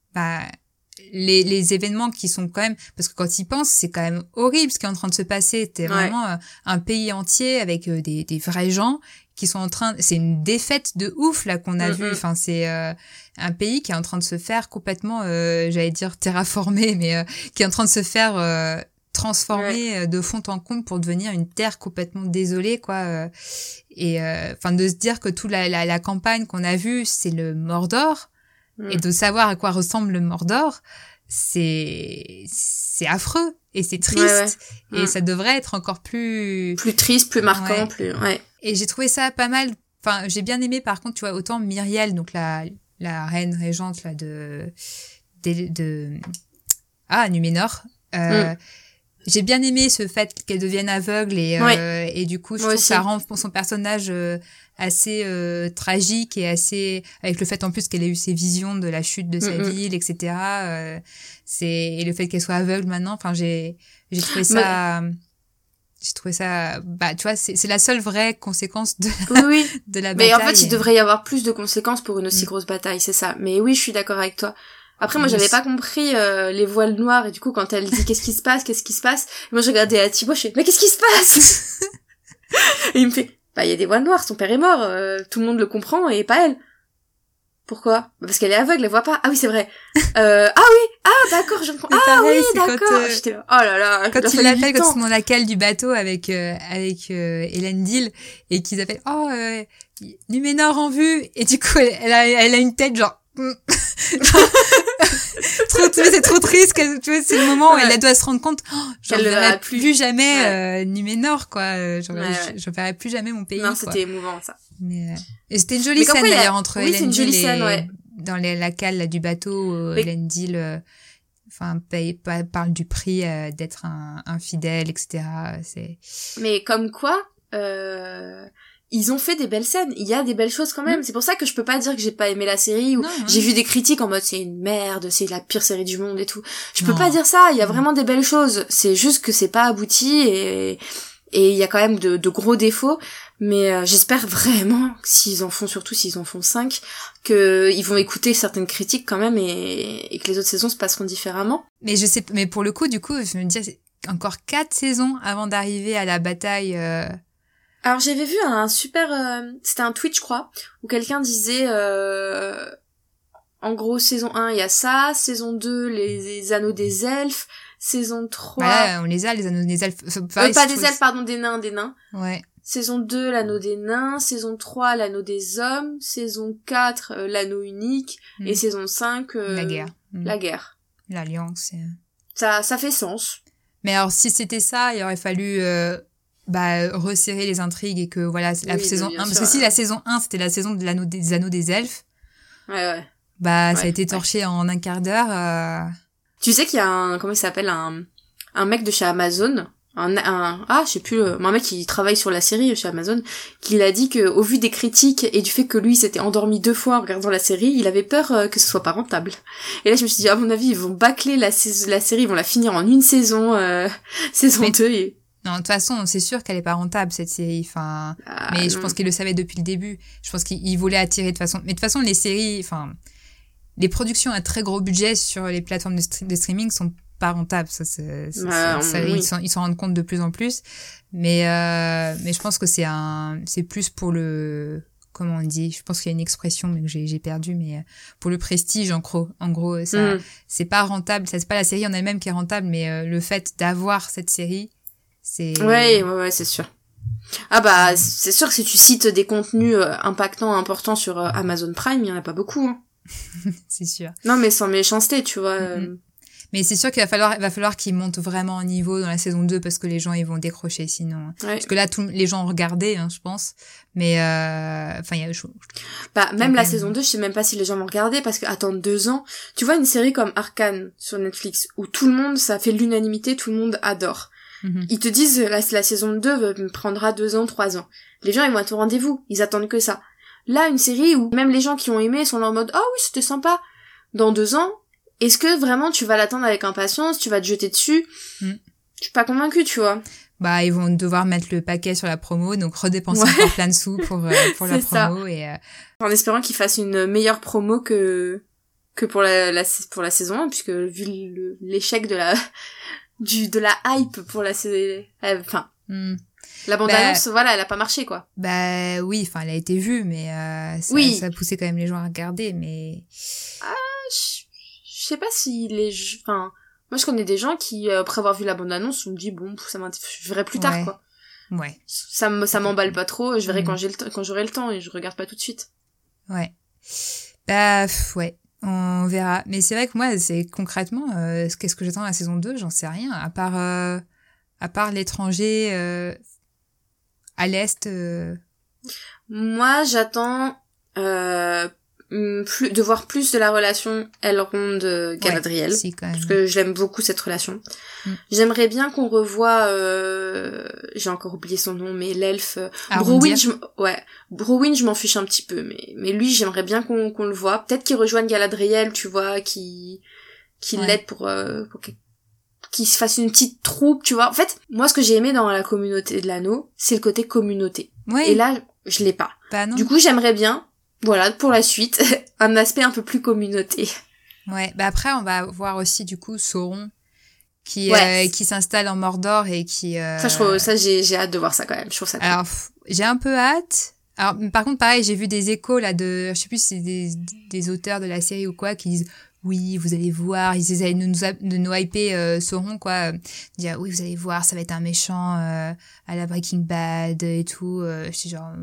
les événements qui sont quand même, parce que quand ils pensent, c'est quand même horrible ce qui est en train de se passer. C'était vraiment un pays entier avec des vrais gens qui sont c'est une défaite de ouf là qu'on a vu. Enfin, c'est un pays qui est en train de se faire complètement, j'allais dire terraformer, mais qui est en train de se faire transformer de fond en comble pour devenir une terre complètement désolée, quoi. Et enfin, de se dire que toute la campagne qu'on a vue, c'est le Mordor. Et de savoir à quoi ressemble le Mordor, c'est affreux et c'est triste. Et ça devrait être encore plus triste, plus marquant, Et j'ai trouvé ça pas mal. Enfin, j'ai bien aimé par contre, tu vois, autant Myriel, donc la reine régente là de Numénor. J'ai bien aimé ce fait qu'elle devienne aveugle et du coup je trouve que ça rend son personnage assez tragique et assez, avec le fait en plus qu'elle ait eu ses visions de la chute de sa ville, etc. Et le fait qu'elle soit aveugle maintenant, enfin j'ai trouvé ça tu vois, c'est la seule vraie conséquence de la bataille. Mais en fait il devrait y avoir plus de conséquences pour une aussi grosse bataille, c'est ça. Mais oui, je suis d'accord avec toi. Après, moi, j'avais pas compris les voiles noirs, et du coup, quand elle dit qu'est-ce qui se passe, moi, je regardais à Thibaut, je fais, mais qu'est-ce qui se passe? Et il me fait, bah, il y a des voiles noirs, son père est mort, tout le monde le comprend, et pas elle. Pourquoi? Parce qu'elle est aveugle, elle voit pas. Ah oui, c'est vrai. D'accord, je comprends. Pareil, oui, d'accord. J'étais là, oh là là. Quand il l'appelle, quand ils sont dans la cale du bateau avec Elendil, et qu'ils appellent, Numénor en vue, et du coup, elle a une tête genre, c'est trop triste, tu vois, c'est le moment où elle doit se rendre compte, je verrai plus jamais Numénor, quoi. Je verrai plus jamais mon pays. Non, quoi. C'était émouvant, ça. Mais et c'était une jolie scène d'ailleurs entre Elendil et dans la cale là, du bateau, Elendil parle du prix d'être un fidèle, etc. Mais comme quoi, ils ont fait des belles scènes, il y a des belles choses quand même. C'est pour ça que je peux pas dire que j'ai pas aimé la série, ou j'ai vu des critiques en mode c'est une merde, c'est la pire série du monde et tout. Je peux pas dire ça, il y a vraiment des belles choses. C'est juste que c'est pas abouti et il y a quand même de gros défauts. Mais j'espère vraiment, surtout s'ils en font 5, qu'ils vont écouter certaines critiques quand même et que les autres saisons se passeront différemment. Mais pour le coup, du coup, je me dis, c'est encore 4 saisons avant d'arriver à la bataille. Alors j'avais vu un super, c'était un tweet je crois, où quelqu'un disait, en gros saison 1 il y a ça, saison 2 les anneaux des elfes, saison 3... Ouais, on les a, les anneaux des elfes. Pas des elfes, pardon, des nains. Ouais. Saison 2, l'anneau des nains, saison 3, l'anneau des hommes, saison 4, l'anneau unique, et saison 5, la guerre. La guerre. L'alliance. Ça fait sens. Mais alors si c'était ça, il aurait fallu... resserrer les intrigues et que voilà la saison 1 parce que si la saison 1 c'était la saison de des anneaux des elfes, ça a été torché en un quart d'heure. Tu sais qu'il y a comment il s'appelle, un mec de chez Amazon je sais plus, un mec qui travaille sur la série chez Amazon, qu'il a dit que au vu des critiques et du fait que lui s'était endormi 2 fois en regardant la série, il avait peur que ce soit pas rentable. Et là je me suis dit, à mon avis ils vont bâcler la série, ils vont la finir en une saison, saison 2 et... Non, de toute façon, c'est sûr qu'elle est pas rentable, cette série. Enfin, mais je pense qu'il le savait depuis le début. Je pense qu'il voulait attirer de toute façon. Mais de toute façon, les séries, enfin, les productions à très gros budget sur les plateformes de streaming sont pas rentables. Oui. Ils s'en rendent compte de plus en plus. Mais je pense que c'est plus pour le, comment on dit? Je pense qu'il y a une expression, mais que j'ai perdu, mais pour le prestige, en gros, ça, c'est pas rentable. Ça, c'est pas la série en elle-même qui est rentable, mais le fait d'avoir cette série, c'est... Ouais, c'est sûr. Ah bah, c'est sûr que si tu cites des contenus impactants, importants sur Amazon Prime, il y en a pas beaucoup, hein. C'est sûr. Non, mais sans méchanceté, tu vois. Mais c'est sûr qu'il va falloir qu'ils montent vraiment en niveau dans la saison 2 parce que les gens, ils vont décrocher sinon. Ouais. Parce que là, les gens ont regardé, hein, je pense. Mais, enfin, il y a... même la saison 2, je sais même pas si les gens vont regarder parce que attendre 2 ans, tu vois une série comme Arcane sur Netflix où tout le monde, ça fait l'unanimité, tout le monde adore. Ils te disent, la saison 2 prendra 2 ans, 3 ans. Les gens, ils vont être au rendez-vous. Ils attendent que ça. Là, une série où même les gens qui ont aimé sont là en mode, oh oui, c'était sympa. Dans 2 ans, est-ce que vraiment tu vas l'attendre avec impatience, tu vas te jeter dessus? Je suis pas convaincue, tu vois. Bah, ils vont devoir mettre le paquet sur la promo, donc redépenser encore plein de sous pour la promo et en espérant qu'ils fassent une meilleure promo que pour la saison 1, puisque vu l'échec de la hype pour la série, enfin, la bande-annonce, voilà, elle a pas marché, quoi. Bah oui, enfin, elle a été vue, mais ça a poussé quand même les gens à regarder, mais... Je sais pas si enfin, moi je connais des gens qui, après avoir vu la bande-annonce, me disent, bon, je verrai plus tard, quoi. Ouais. Ça m'emballe pas trop, je verrai quand j'aurai le temps, et je regarde pas tout de suite. Ouais. Bah, ouais. On verra. Mais c'est vrai que moi, c'est concrètement, qu'est-ce que j'attends à la saison 2, j'en sais rien. À part l'étranger, à l'Est, Moi, j'attends, de voir plus de la relation Elrond-Galadriel. Si, quand même. Parce que j'aime beaucoup cette relation. J'aimerais bien qu'on revoie, j'ai encore oublié son nom, mais l'elfe, Browin, Browin, je m'en fiche un petit peu, mais lui, j'aimerais bien qu'on le voit. Peut-être qu'il rejoigne Galadriel, tu vois, qui l'aide pour qu'il se fasse une petite troupe, tu vois. En fait, moi, ce que j'ai aimé dans la communauté de l'anneau, c'est le côté communauté. Oui. Et là, je l'ai pas. Bah non. Du coup, j'aimerais bien, voilà, pour la suite, un aspect un peu plus communauté. Ouais, bah après, on va voir aussi, du coup, Sauron, qui s'installe en Mordor et qui... j'ai hâte de voir ça quand même, je trouve ça cool. Alors, j'ai un peu hâte. Alors, par contre, pareil, j'ai vu des échos, là, je sais plus si c'est des auteurs de la série ou quoi, qui disent, oui, vous allez voir, ils essaient de nous hyper Sauron, quoi. Dire, oui, vous allez voir, ça va être un méchant à la Breaking Bad et tout. Je suis genre...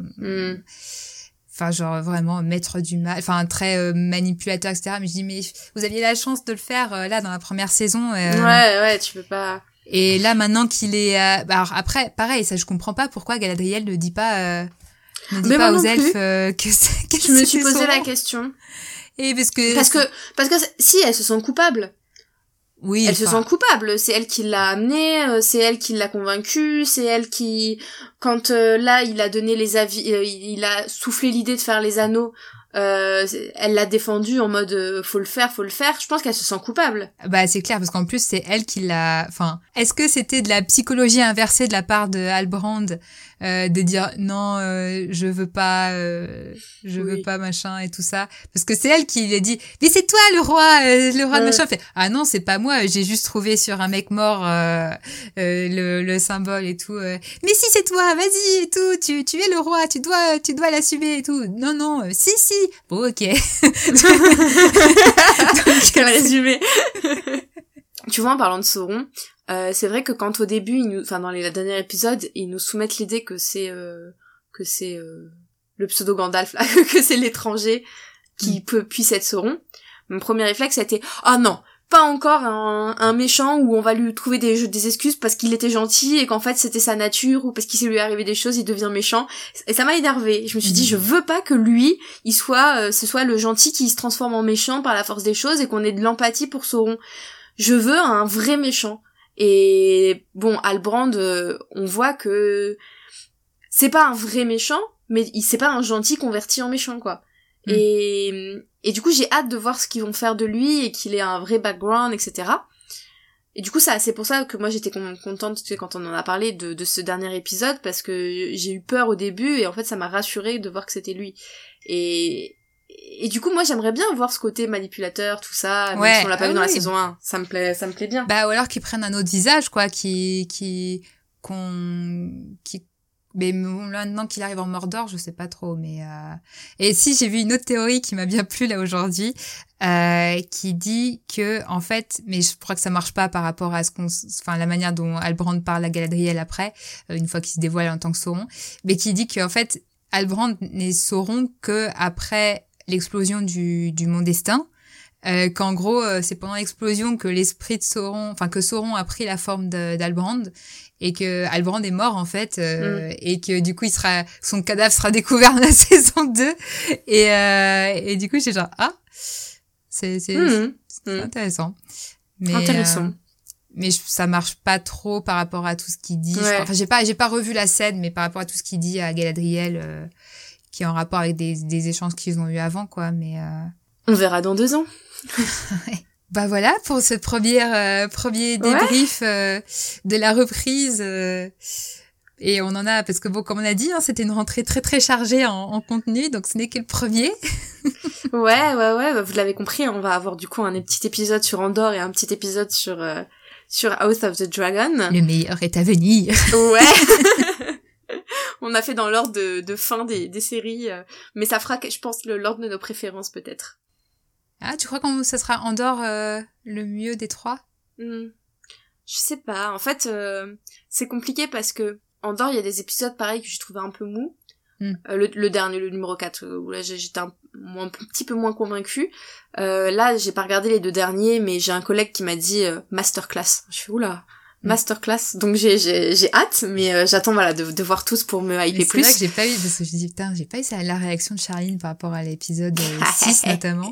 Enfin, genre, vraiment, maître du mal, enfin, très manipulateur, etc. Mais je dis, mais vous aviez la chance de le faire, là, dans la première saison. Ouais, tu peux pas... Et là, maintenant qu'il est... alors, après, pareil, ça, je comprends pas pourquoi Galadriel ne dit pas aux elfes que c'est... Je me suis posé la question. Et parce que si, elles se sentent coupables. Oui, elles se sentent coupables, c'est elle qui l'a amené, c'est elle qui l'a convaincu, c'est elle qui, quand là il a donné les avis, il a soufflé l'idée de faire les anneaux, elle l'a défendu en mode faut le faire, je pense qu'elle se sent coupable. Bah c'est clair parce qu'en plus c'est elle qui l'a, enfin, est-ce que c'était de la psychologie inversée de la part de Halbrand de dire non, je veux pas machin et tout ça, parce que c'est elle qui lui a dit mais c'est toi le roi de machin, fait ah non c'est pas moi, j'ai juste trouvé sur un mec mort le symbole et tout, mais si c'est toi, vas-y et tout, tu es le roi, tu dois l'assumer et tout, non si bon ok. Donc, quel résumé. Tu vois, en parlant de Sauron, c'est vrai que quand au début, dans les derniers épisodes, ils nous soumettent l'idée que c'est le pseudo Gandalf là, que c'est l'étranger qui puisse être Sauron. Mon premier réflexe a été ah non, pas encore un méchant où on va lui trouver des excuses parce qu'il était gentil et qu'en fait c'était sa nature ou parce qu'il s'est lui arrivé des choses, il devient méchant. Et ça m'a énervé. Je me suis dit je veux pas que lui, ce soit le gentil qui se transforme en méchant par la force des choses et qu'on ait de l'empathie pour Sauron. Je veux un vrai méchant. Et bon, Halbrand, on voit que c'est pas un vrai méchant, mais c'est pas un gentil converti en méchant, quoi. Et du coup, j'ai hâte de voir ce qu'ils vont faire de lui et qu'il ait un vrai background, etc. Et du coup, c'est pour ça que moi j'étais contente, tu sais, quand on en a parlé de ce dernier épisode, parce que j'ai eu peur au début et en fait ça m'a rassurée de voir que c'était lui. Et du coup, moi j'aimerais bien voir ce côté manipulateur, tout ça, même si on l'a pas vu dans la saison 1. Ça me plaît bien. Bah, ou alors qu'ils prennent un autre visage, quoi, mais maintenant qu'il arrive en Mordor, je sais pas trop, mais et si j'ai vu une autre théorie qui m'a bien plu là aujourd'hui, qui dit que en fait, mais je crois que ça marche pas par rapport à la manière dont Halbrand parle à Galadriel après, une fois qu'il se dévoile en tant que Sauron, mais qui dit que en fait Halbrand n'est Sauron que après l'explosion du Mont Destin. Qu'en gros c'est pendant l'explosion que l'esprit de Sauron, que Sauron a pris la forme d'Halbrand et que Halbrand est mort en fait et que du coup son cadavre sera découvert dans la saison 2 et du coup j'ai genre c'est intéressant. Mais mais ça marche pas trop par rapport à tout ce qu'il dit. Ouais. J'ai pas revu la scène, mais par rapport à tout ce qu'il dit à Galadriel qui est en rapport avec des échanges qu'ils ont eu avant, quoi, mais on verra dans 2 ans. Bah voilà pour ce premier débrief de la reprise et on en a parce que bon, comme on a dit, c'était une rentrée très très chargée en contenu, donc ce n'est que le premier. Ouais, bah, vous l'avez compris, on va avoir du coup un petit épisode sur Andor et un petit épisode sur House of the Dragon. Le meilleur est à venir. Ouais. On a fait dans l'ordre de fin des séries, mais ça fera, je pense, l'ordre de nos préférences peut-être. Ah, tu crois que ça sera Andor le mieux des 3? Je sais pas. En fait, c'est compliqué parce que Andor, il y a des épisodes pareils que je trouvais un peu mous. Le dernier, le numéro 4, où là j'étais un petit peu moins convaincue. Là, j'ai pas regardé les 2 derniers, mais j'ai un collègue qui m'a dit masterclass. Je fais oula. Masterclass, donc j'ai hâte, mais j'attends de voir tous pour me hyper plus. C'est vrai que j'ai pas eu, parce que je dis putain, j'ai pas eu la réaction de Charline par rapport à l'épisode 6 notamment.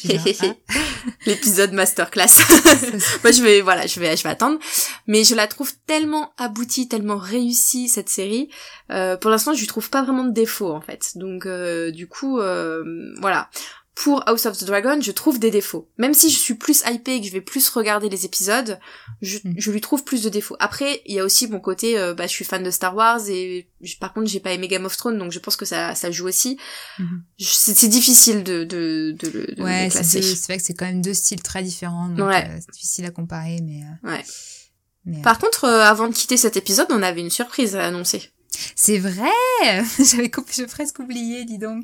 L'épisode masterclass. Moi je vais attendre, mais je la trouve tellement aboutie, tellement réussie cette série. Pour l'instant, je lui trouve pas vraiment de défauts en fait. Donc du coup voilà. Pour House of the Dragon, je trouve des défauts. Même si je suis plus hypée et que je vais plus regarder les épisodes, je lui trouve plus de défauts. Après, il y a aussi mon côté, je suis fan de Star Wars et par contre, j'ai pas aimé Game of Thrones, donc je pense que ça joue aussi. C'est difficile de le classer. C'est vrai que c'est quand même 2 styles très différents, donc c'est difficile à comparer, mais... Ouais. Par contre, avant de quitter cet épisode, on avait une surprise à annoncer. C'est vrai. J'ai presque oublié, dis donc.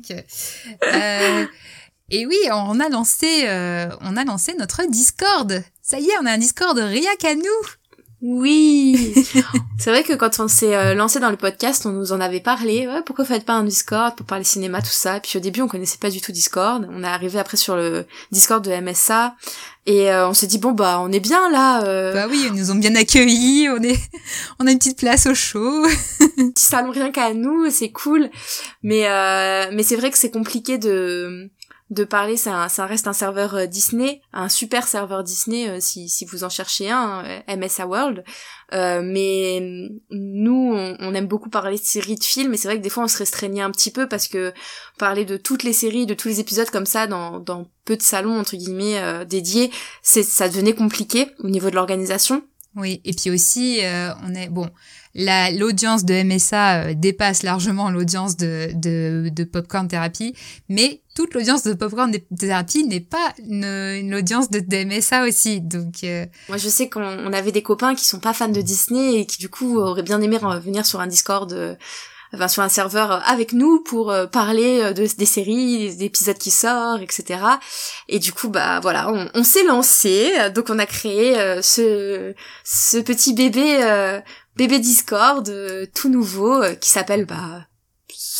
Et oui, on a lancé notre Discord. Ça y est, on a un Discord rien qu'à nous. Oui. C'est vrai que quand on s'est lancé dans le podcast, on nous en avait parlé. Ouais, pourquoi faites pas un Discord pour parler cinéma, tout ça. Et puis au début, on connaissait pas du tout Discord. On est arrivé après sur le Discord de MSA. Et on s'est dit, bon, bah, on est bien là. Bah oui, ils nous ont bien accueillis. On a une petite place au chaud. Petit salon rien qu'à nous, c'est cool. Mais c'est vrai que c'est compliqué de parler, ça reste un serveur Disney, un super serveur Disney si vous en cherchez un, MSA World. Mais nous, on aime beaucoup parler de séries, de films, et c'est vrai que des fois on se restreignait un petit peu parce que parler de toutes les séries, de tous les épisodes comme ça dans peu de salons entre guillemets dédiés, ça devenait compliqué au niveau de l'organisation. Oui, et puis aussi l'audience de MSA dépasse largement l'audience de Popcorn Therapy, mais toute l'audience de Popcorn Therapy n'est pas une audience de MSA aussi. Donc moi je sais qu'on avait des copains qui sont pas fans de Disney et qui du coup auraient bien aimé venir sur un Discord sur un serveur avec nous pour parler des séries, des épisodes qui sortent, etc. Et du coup, bah voilà, on s'est lancé, donc on a créé ce petit bébé Discord tout nouveau qui s'appelle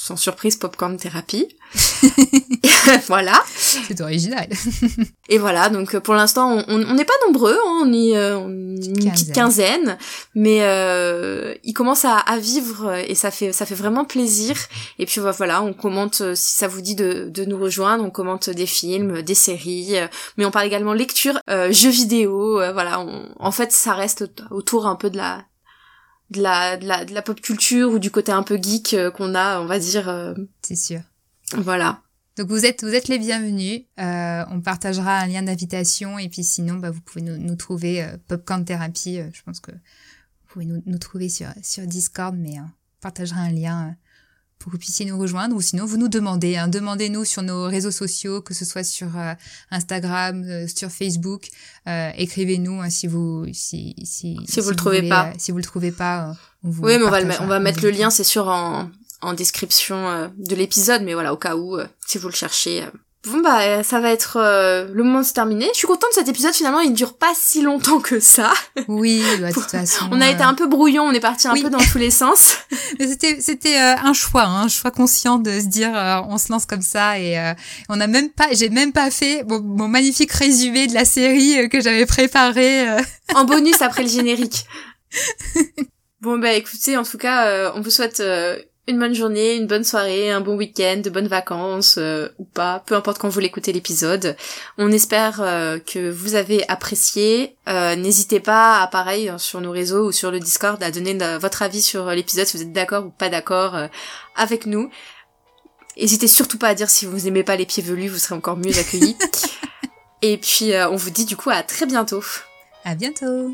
sans surprise, Popcorn Therapy. Voilà. C'est original. Et voilà, donc pour l'instant, on n'est pas nombreux, hein, on est une petite quinzaine, mais il commence à vivre et ça fait vraiment plaisir. Et puis voilà, on commente, si ça vous dit de nous rejoindre, on commente des films, des séries, mais on parle également lecture, jeux vidéo, voilà. En fait, ça reste autour un peu de la pop culture ou du côté un peu geek qu'on a, on va dire. C'est sûr. Voilà. Donc vous êtes les bienvenus. On partagera un lien d'invitation et puis sinon vous pouvez nous trouver Popcorn Therapy. Je pense que vous pouvez nous trouver sur Discord, mais on partagera un lien pour que vous puissiez nous rejoindre ou sinon vous nous demandez. Demandez-nous sur nos réseaux sociaux, que ce soit sur Instagram, sur Facebook. Écrivez-nous si vous le trouvez pas. Si vous le trouvez pas, on vous oui, mais on va mettre le lien, c'est sûr, en description de l'épisode, mais voilà, au cas où, si vous le cherchez. Bon ça va être le moment de se terminer. Je suis contente de cet épisode, finalement, il dure pas si longtemps que ça. Oui, de toute façon. On a été un peu brouillon, on est parti un peu dans tous les sens. Mais c'était un choix conscient de se dire on se lance comme ça et j'ai même pas fait mon magnifique résumé de la série que j'avais préparé en bonus après le générique. Bon écoutez, en tout cas, on vous souhaite une bonne journée, une bonne soirée, un bon week-end, de bonnes vacances ou pas, peu importe quand vous l'écoutez l'épisode. On espère que vous avez apprécié. N'hésitez pas, pareil, sur nos réseaux ou sur le Discord, à donner votre avis sur l'épisode, si vous êtes d'accord ou pas d'accord avec nous. N'hésitez surtout pas à dire si vous aimez pas les pieds velus, vous serez encore mieux accueillis. Et puis on vous dit du coup à très bientôt. À bientôt.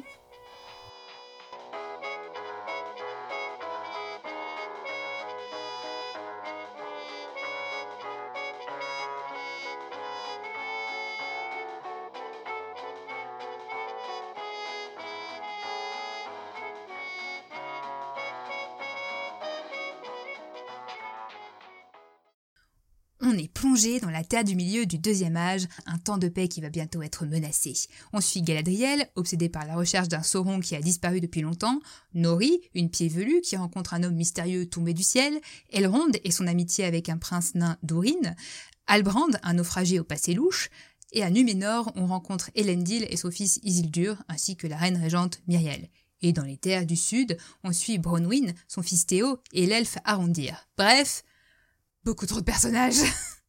On est plongé dans la terre du milieu du deuxième âge, un temps de paix qui va bientôt être menacé. On suit Galadriel, obsédée par la recherche d'un Sauron qui a disparu depuis longtemps, Nori, une pied velue qui rencontre un homme mystérieux tombé du ciel, Elrond et son amitié avec un prince nain d'Úrin, Halbrand, un naufragé au passé louche, et à Núménor, on rencontre Elendil et son fils Isildur, ainsi que la reine régente Myriel. Et dans les terres du sud, on suit Bronwyn, son fils Théo et l'elfe Arondir. Bref, beaucoup trop de personnages.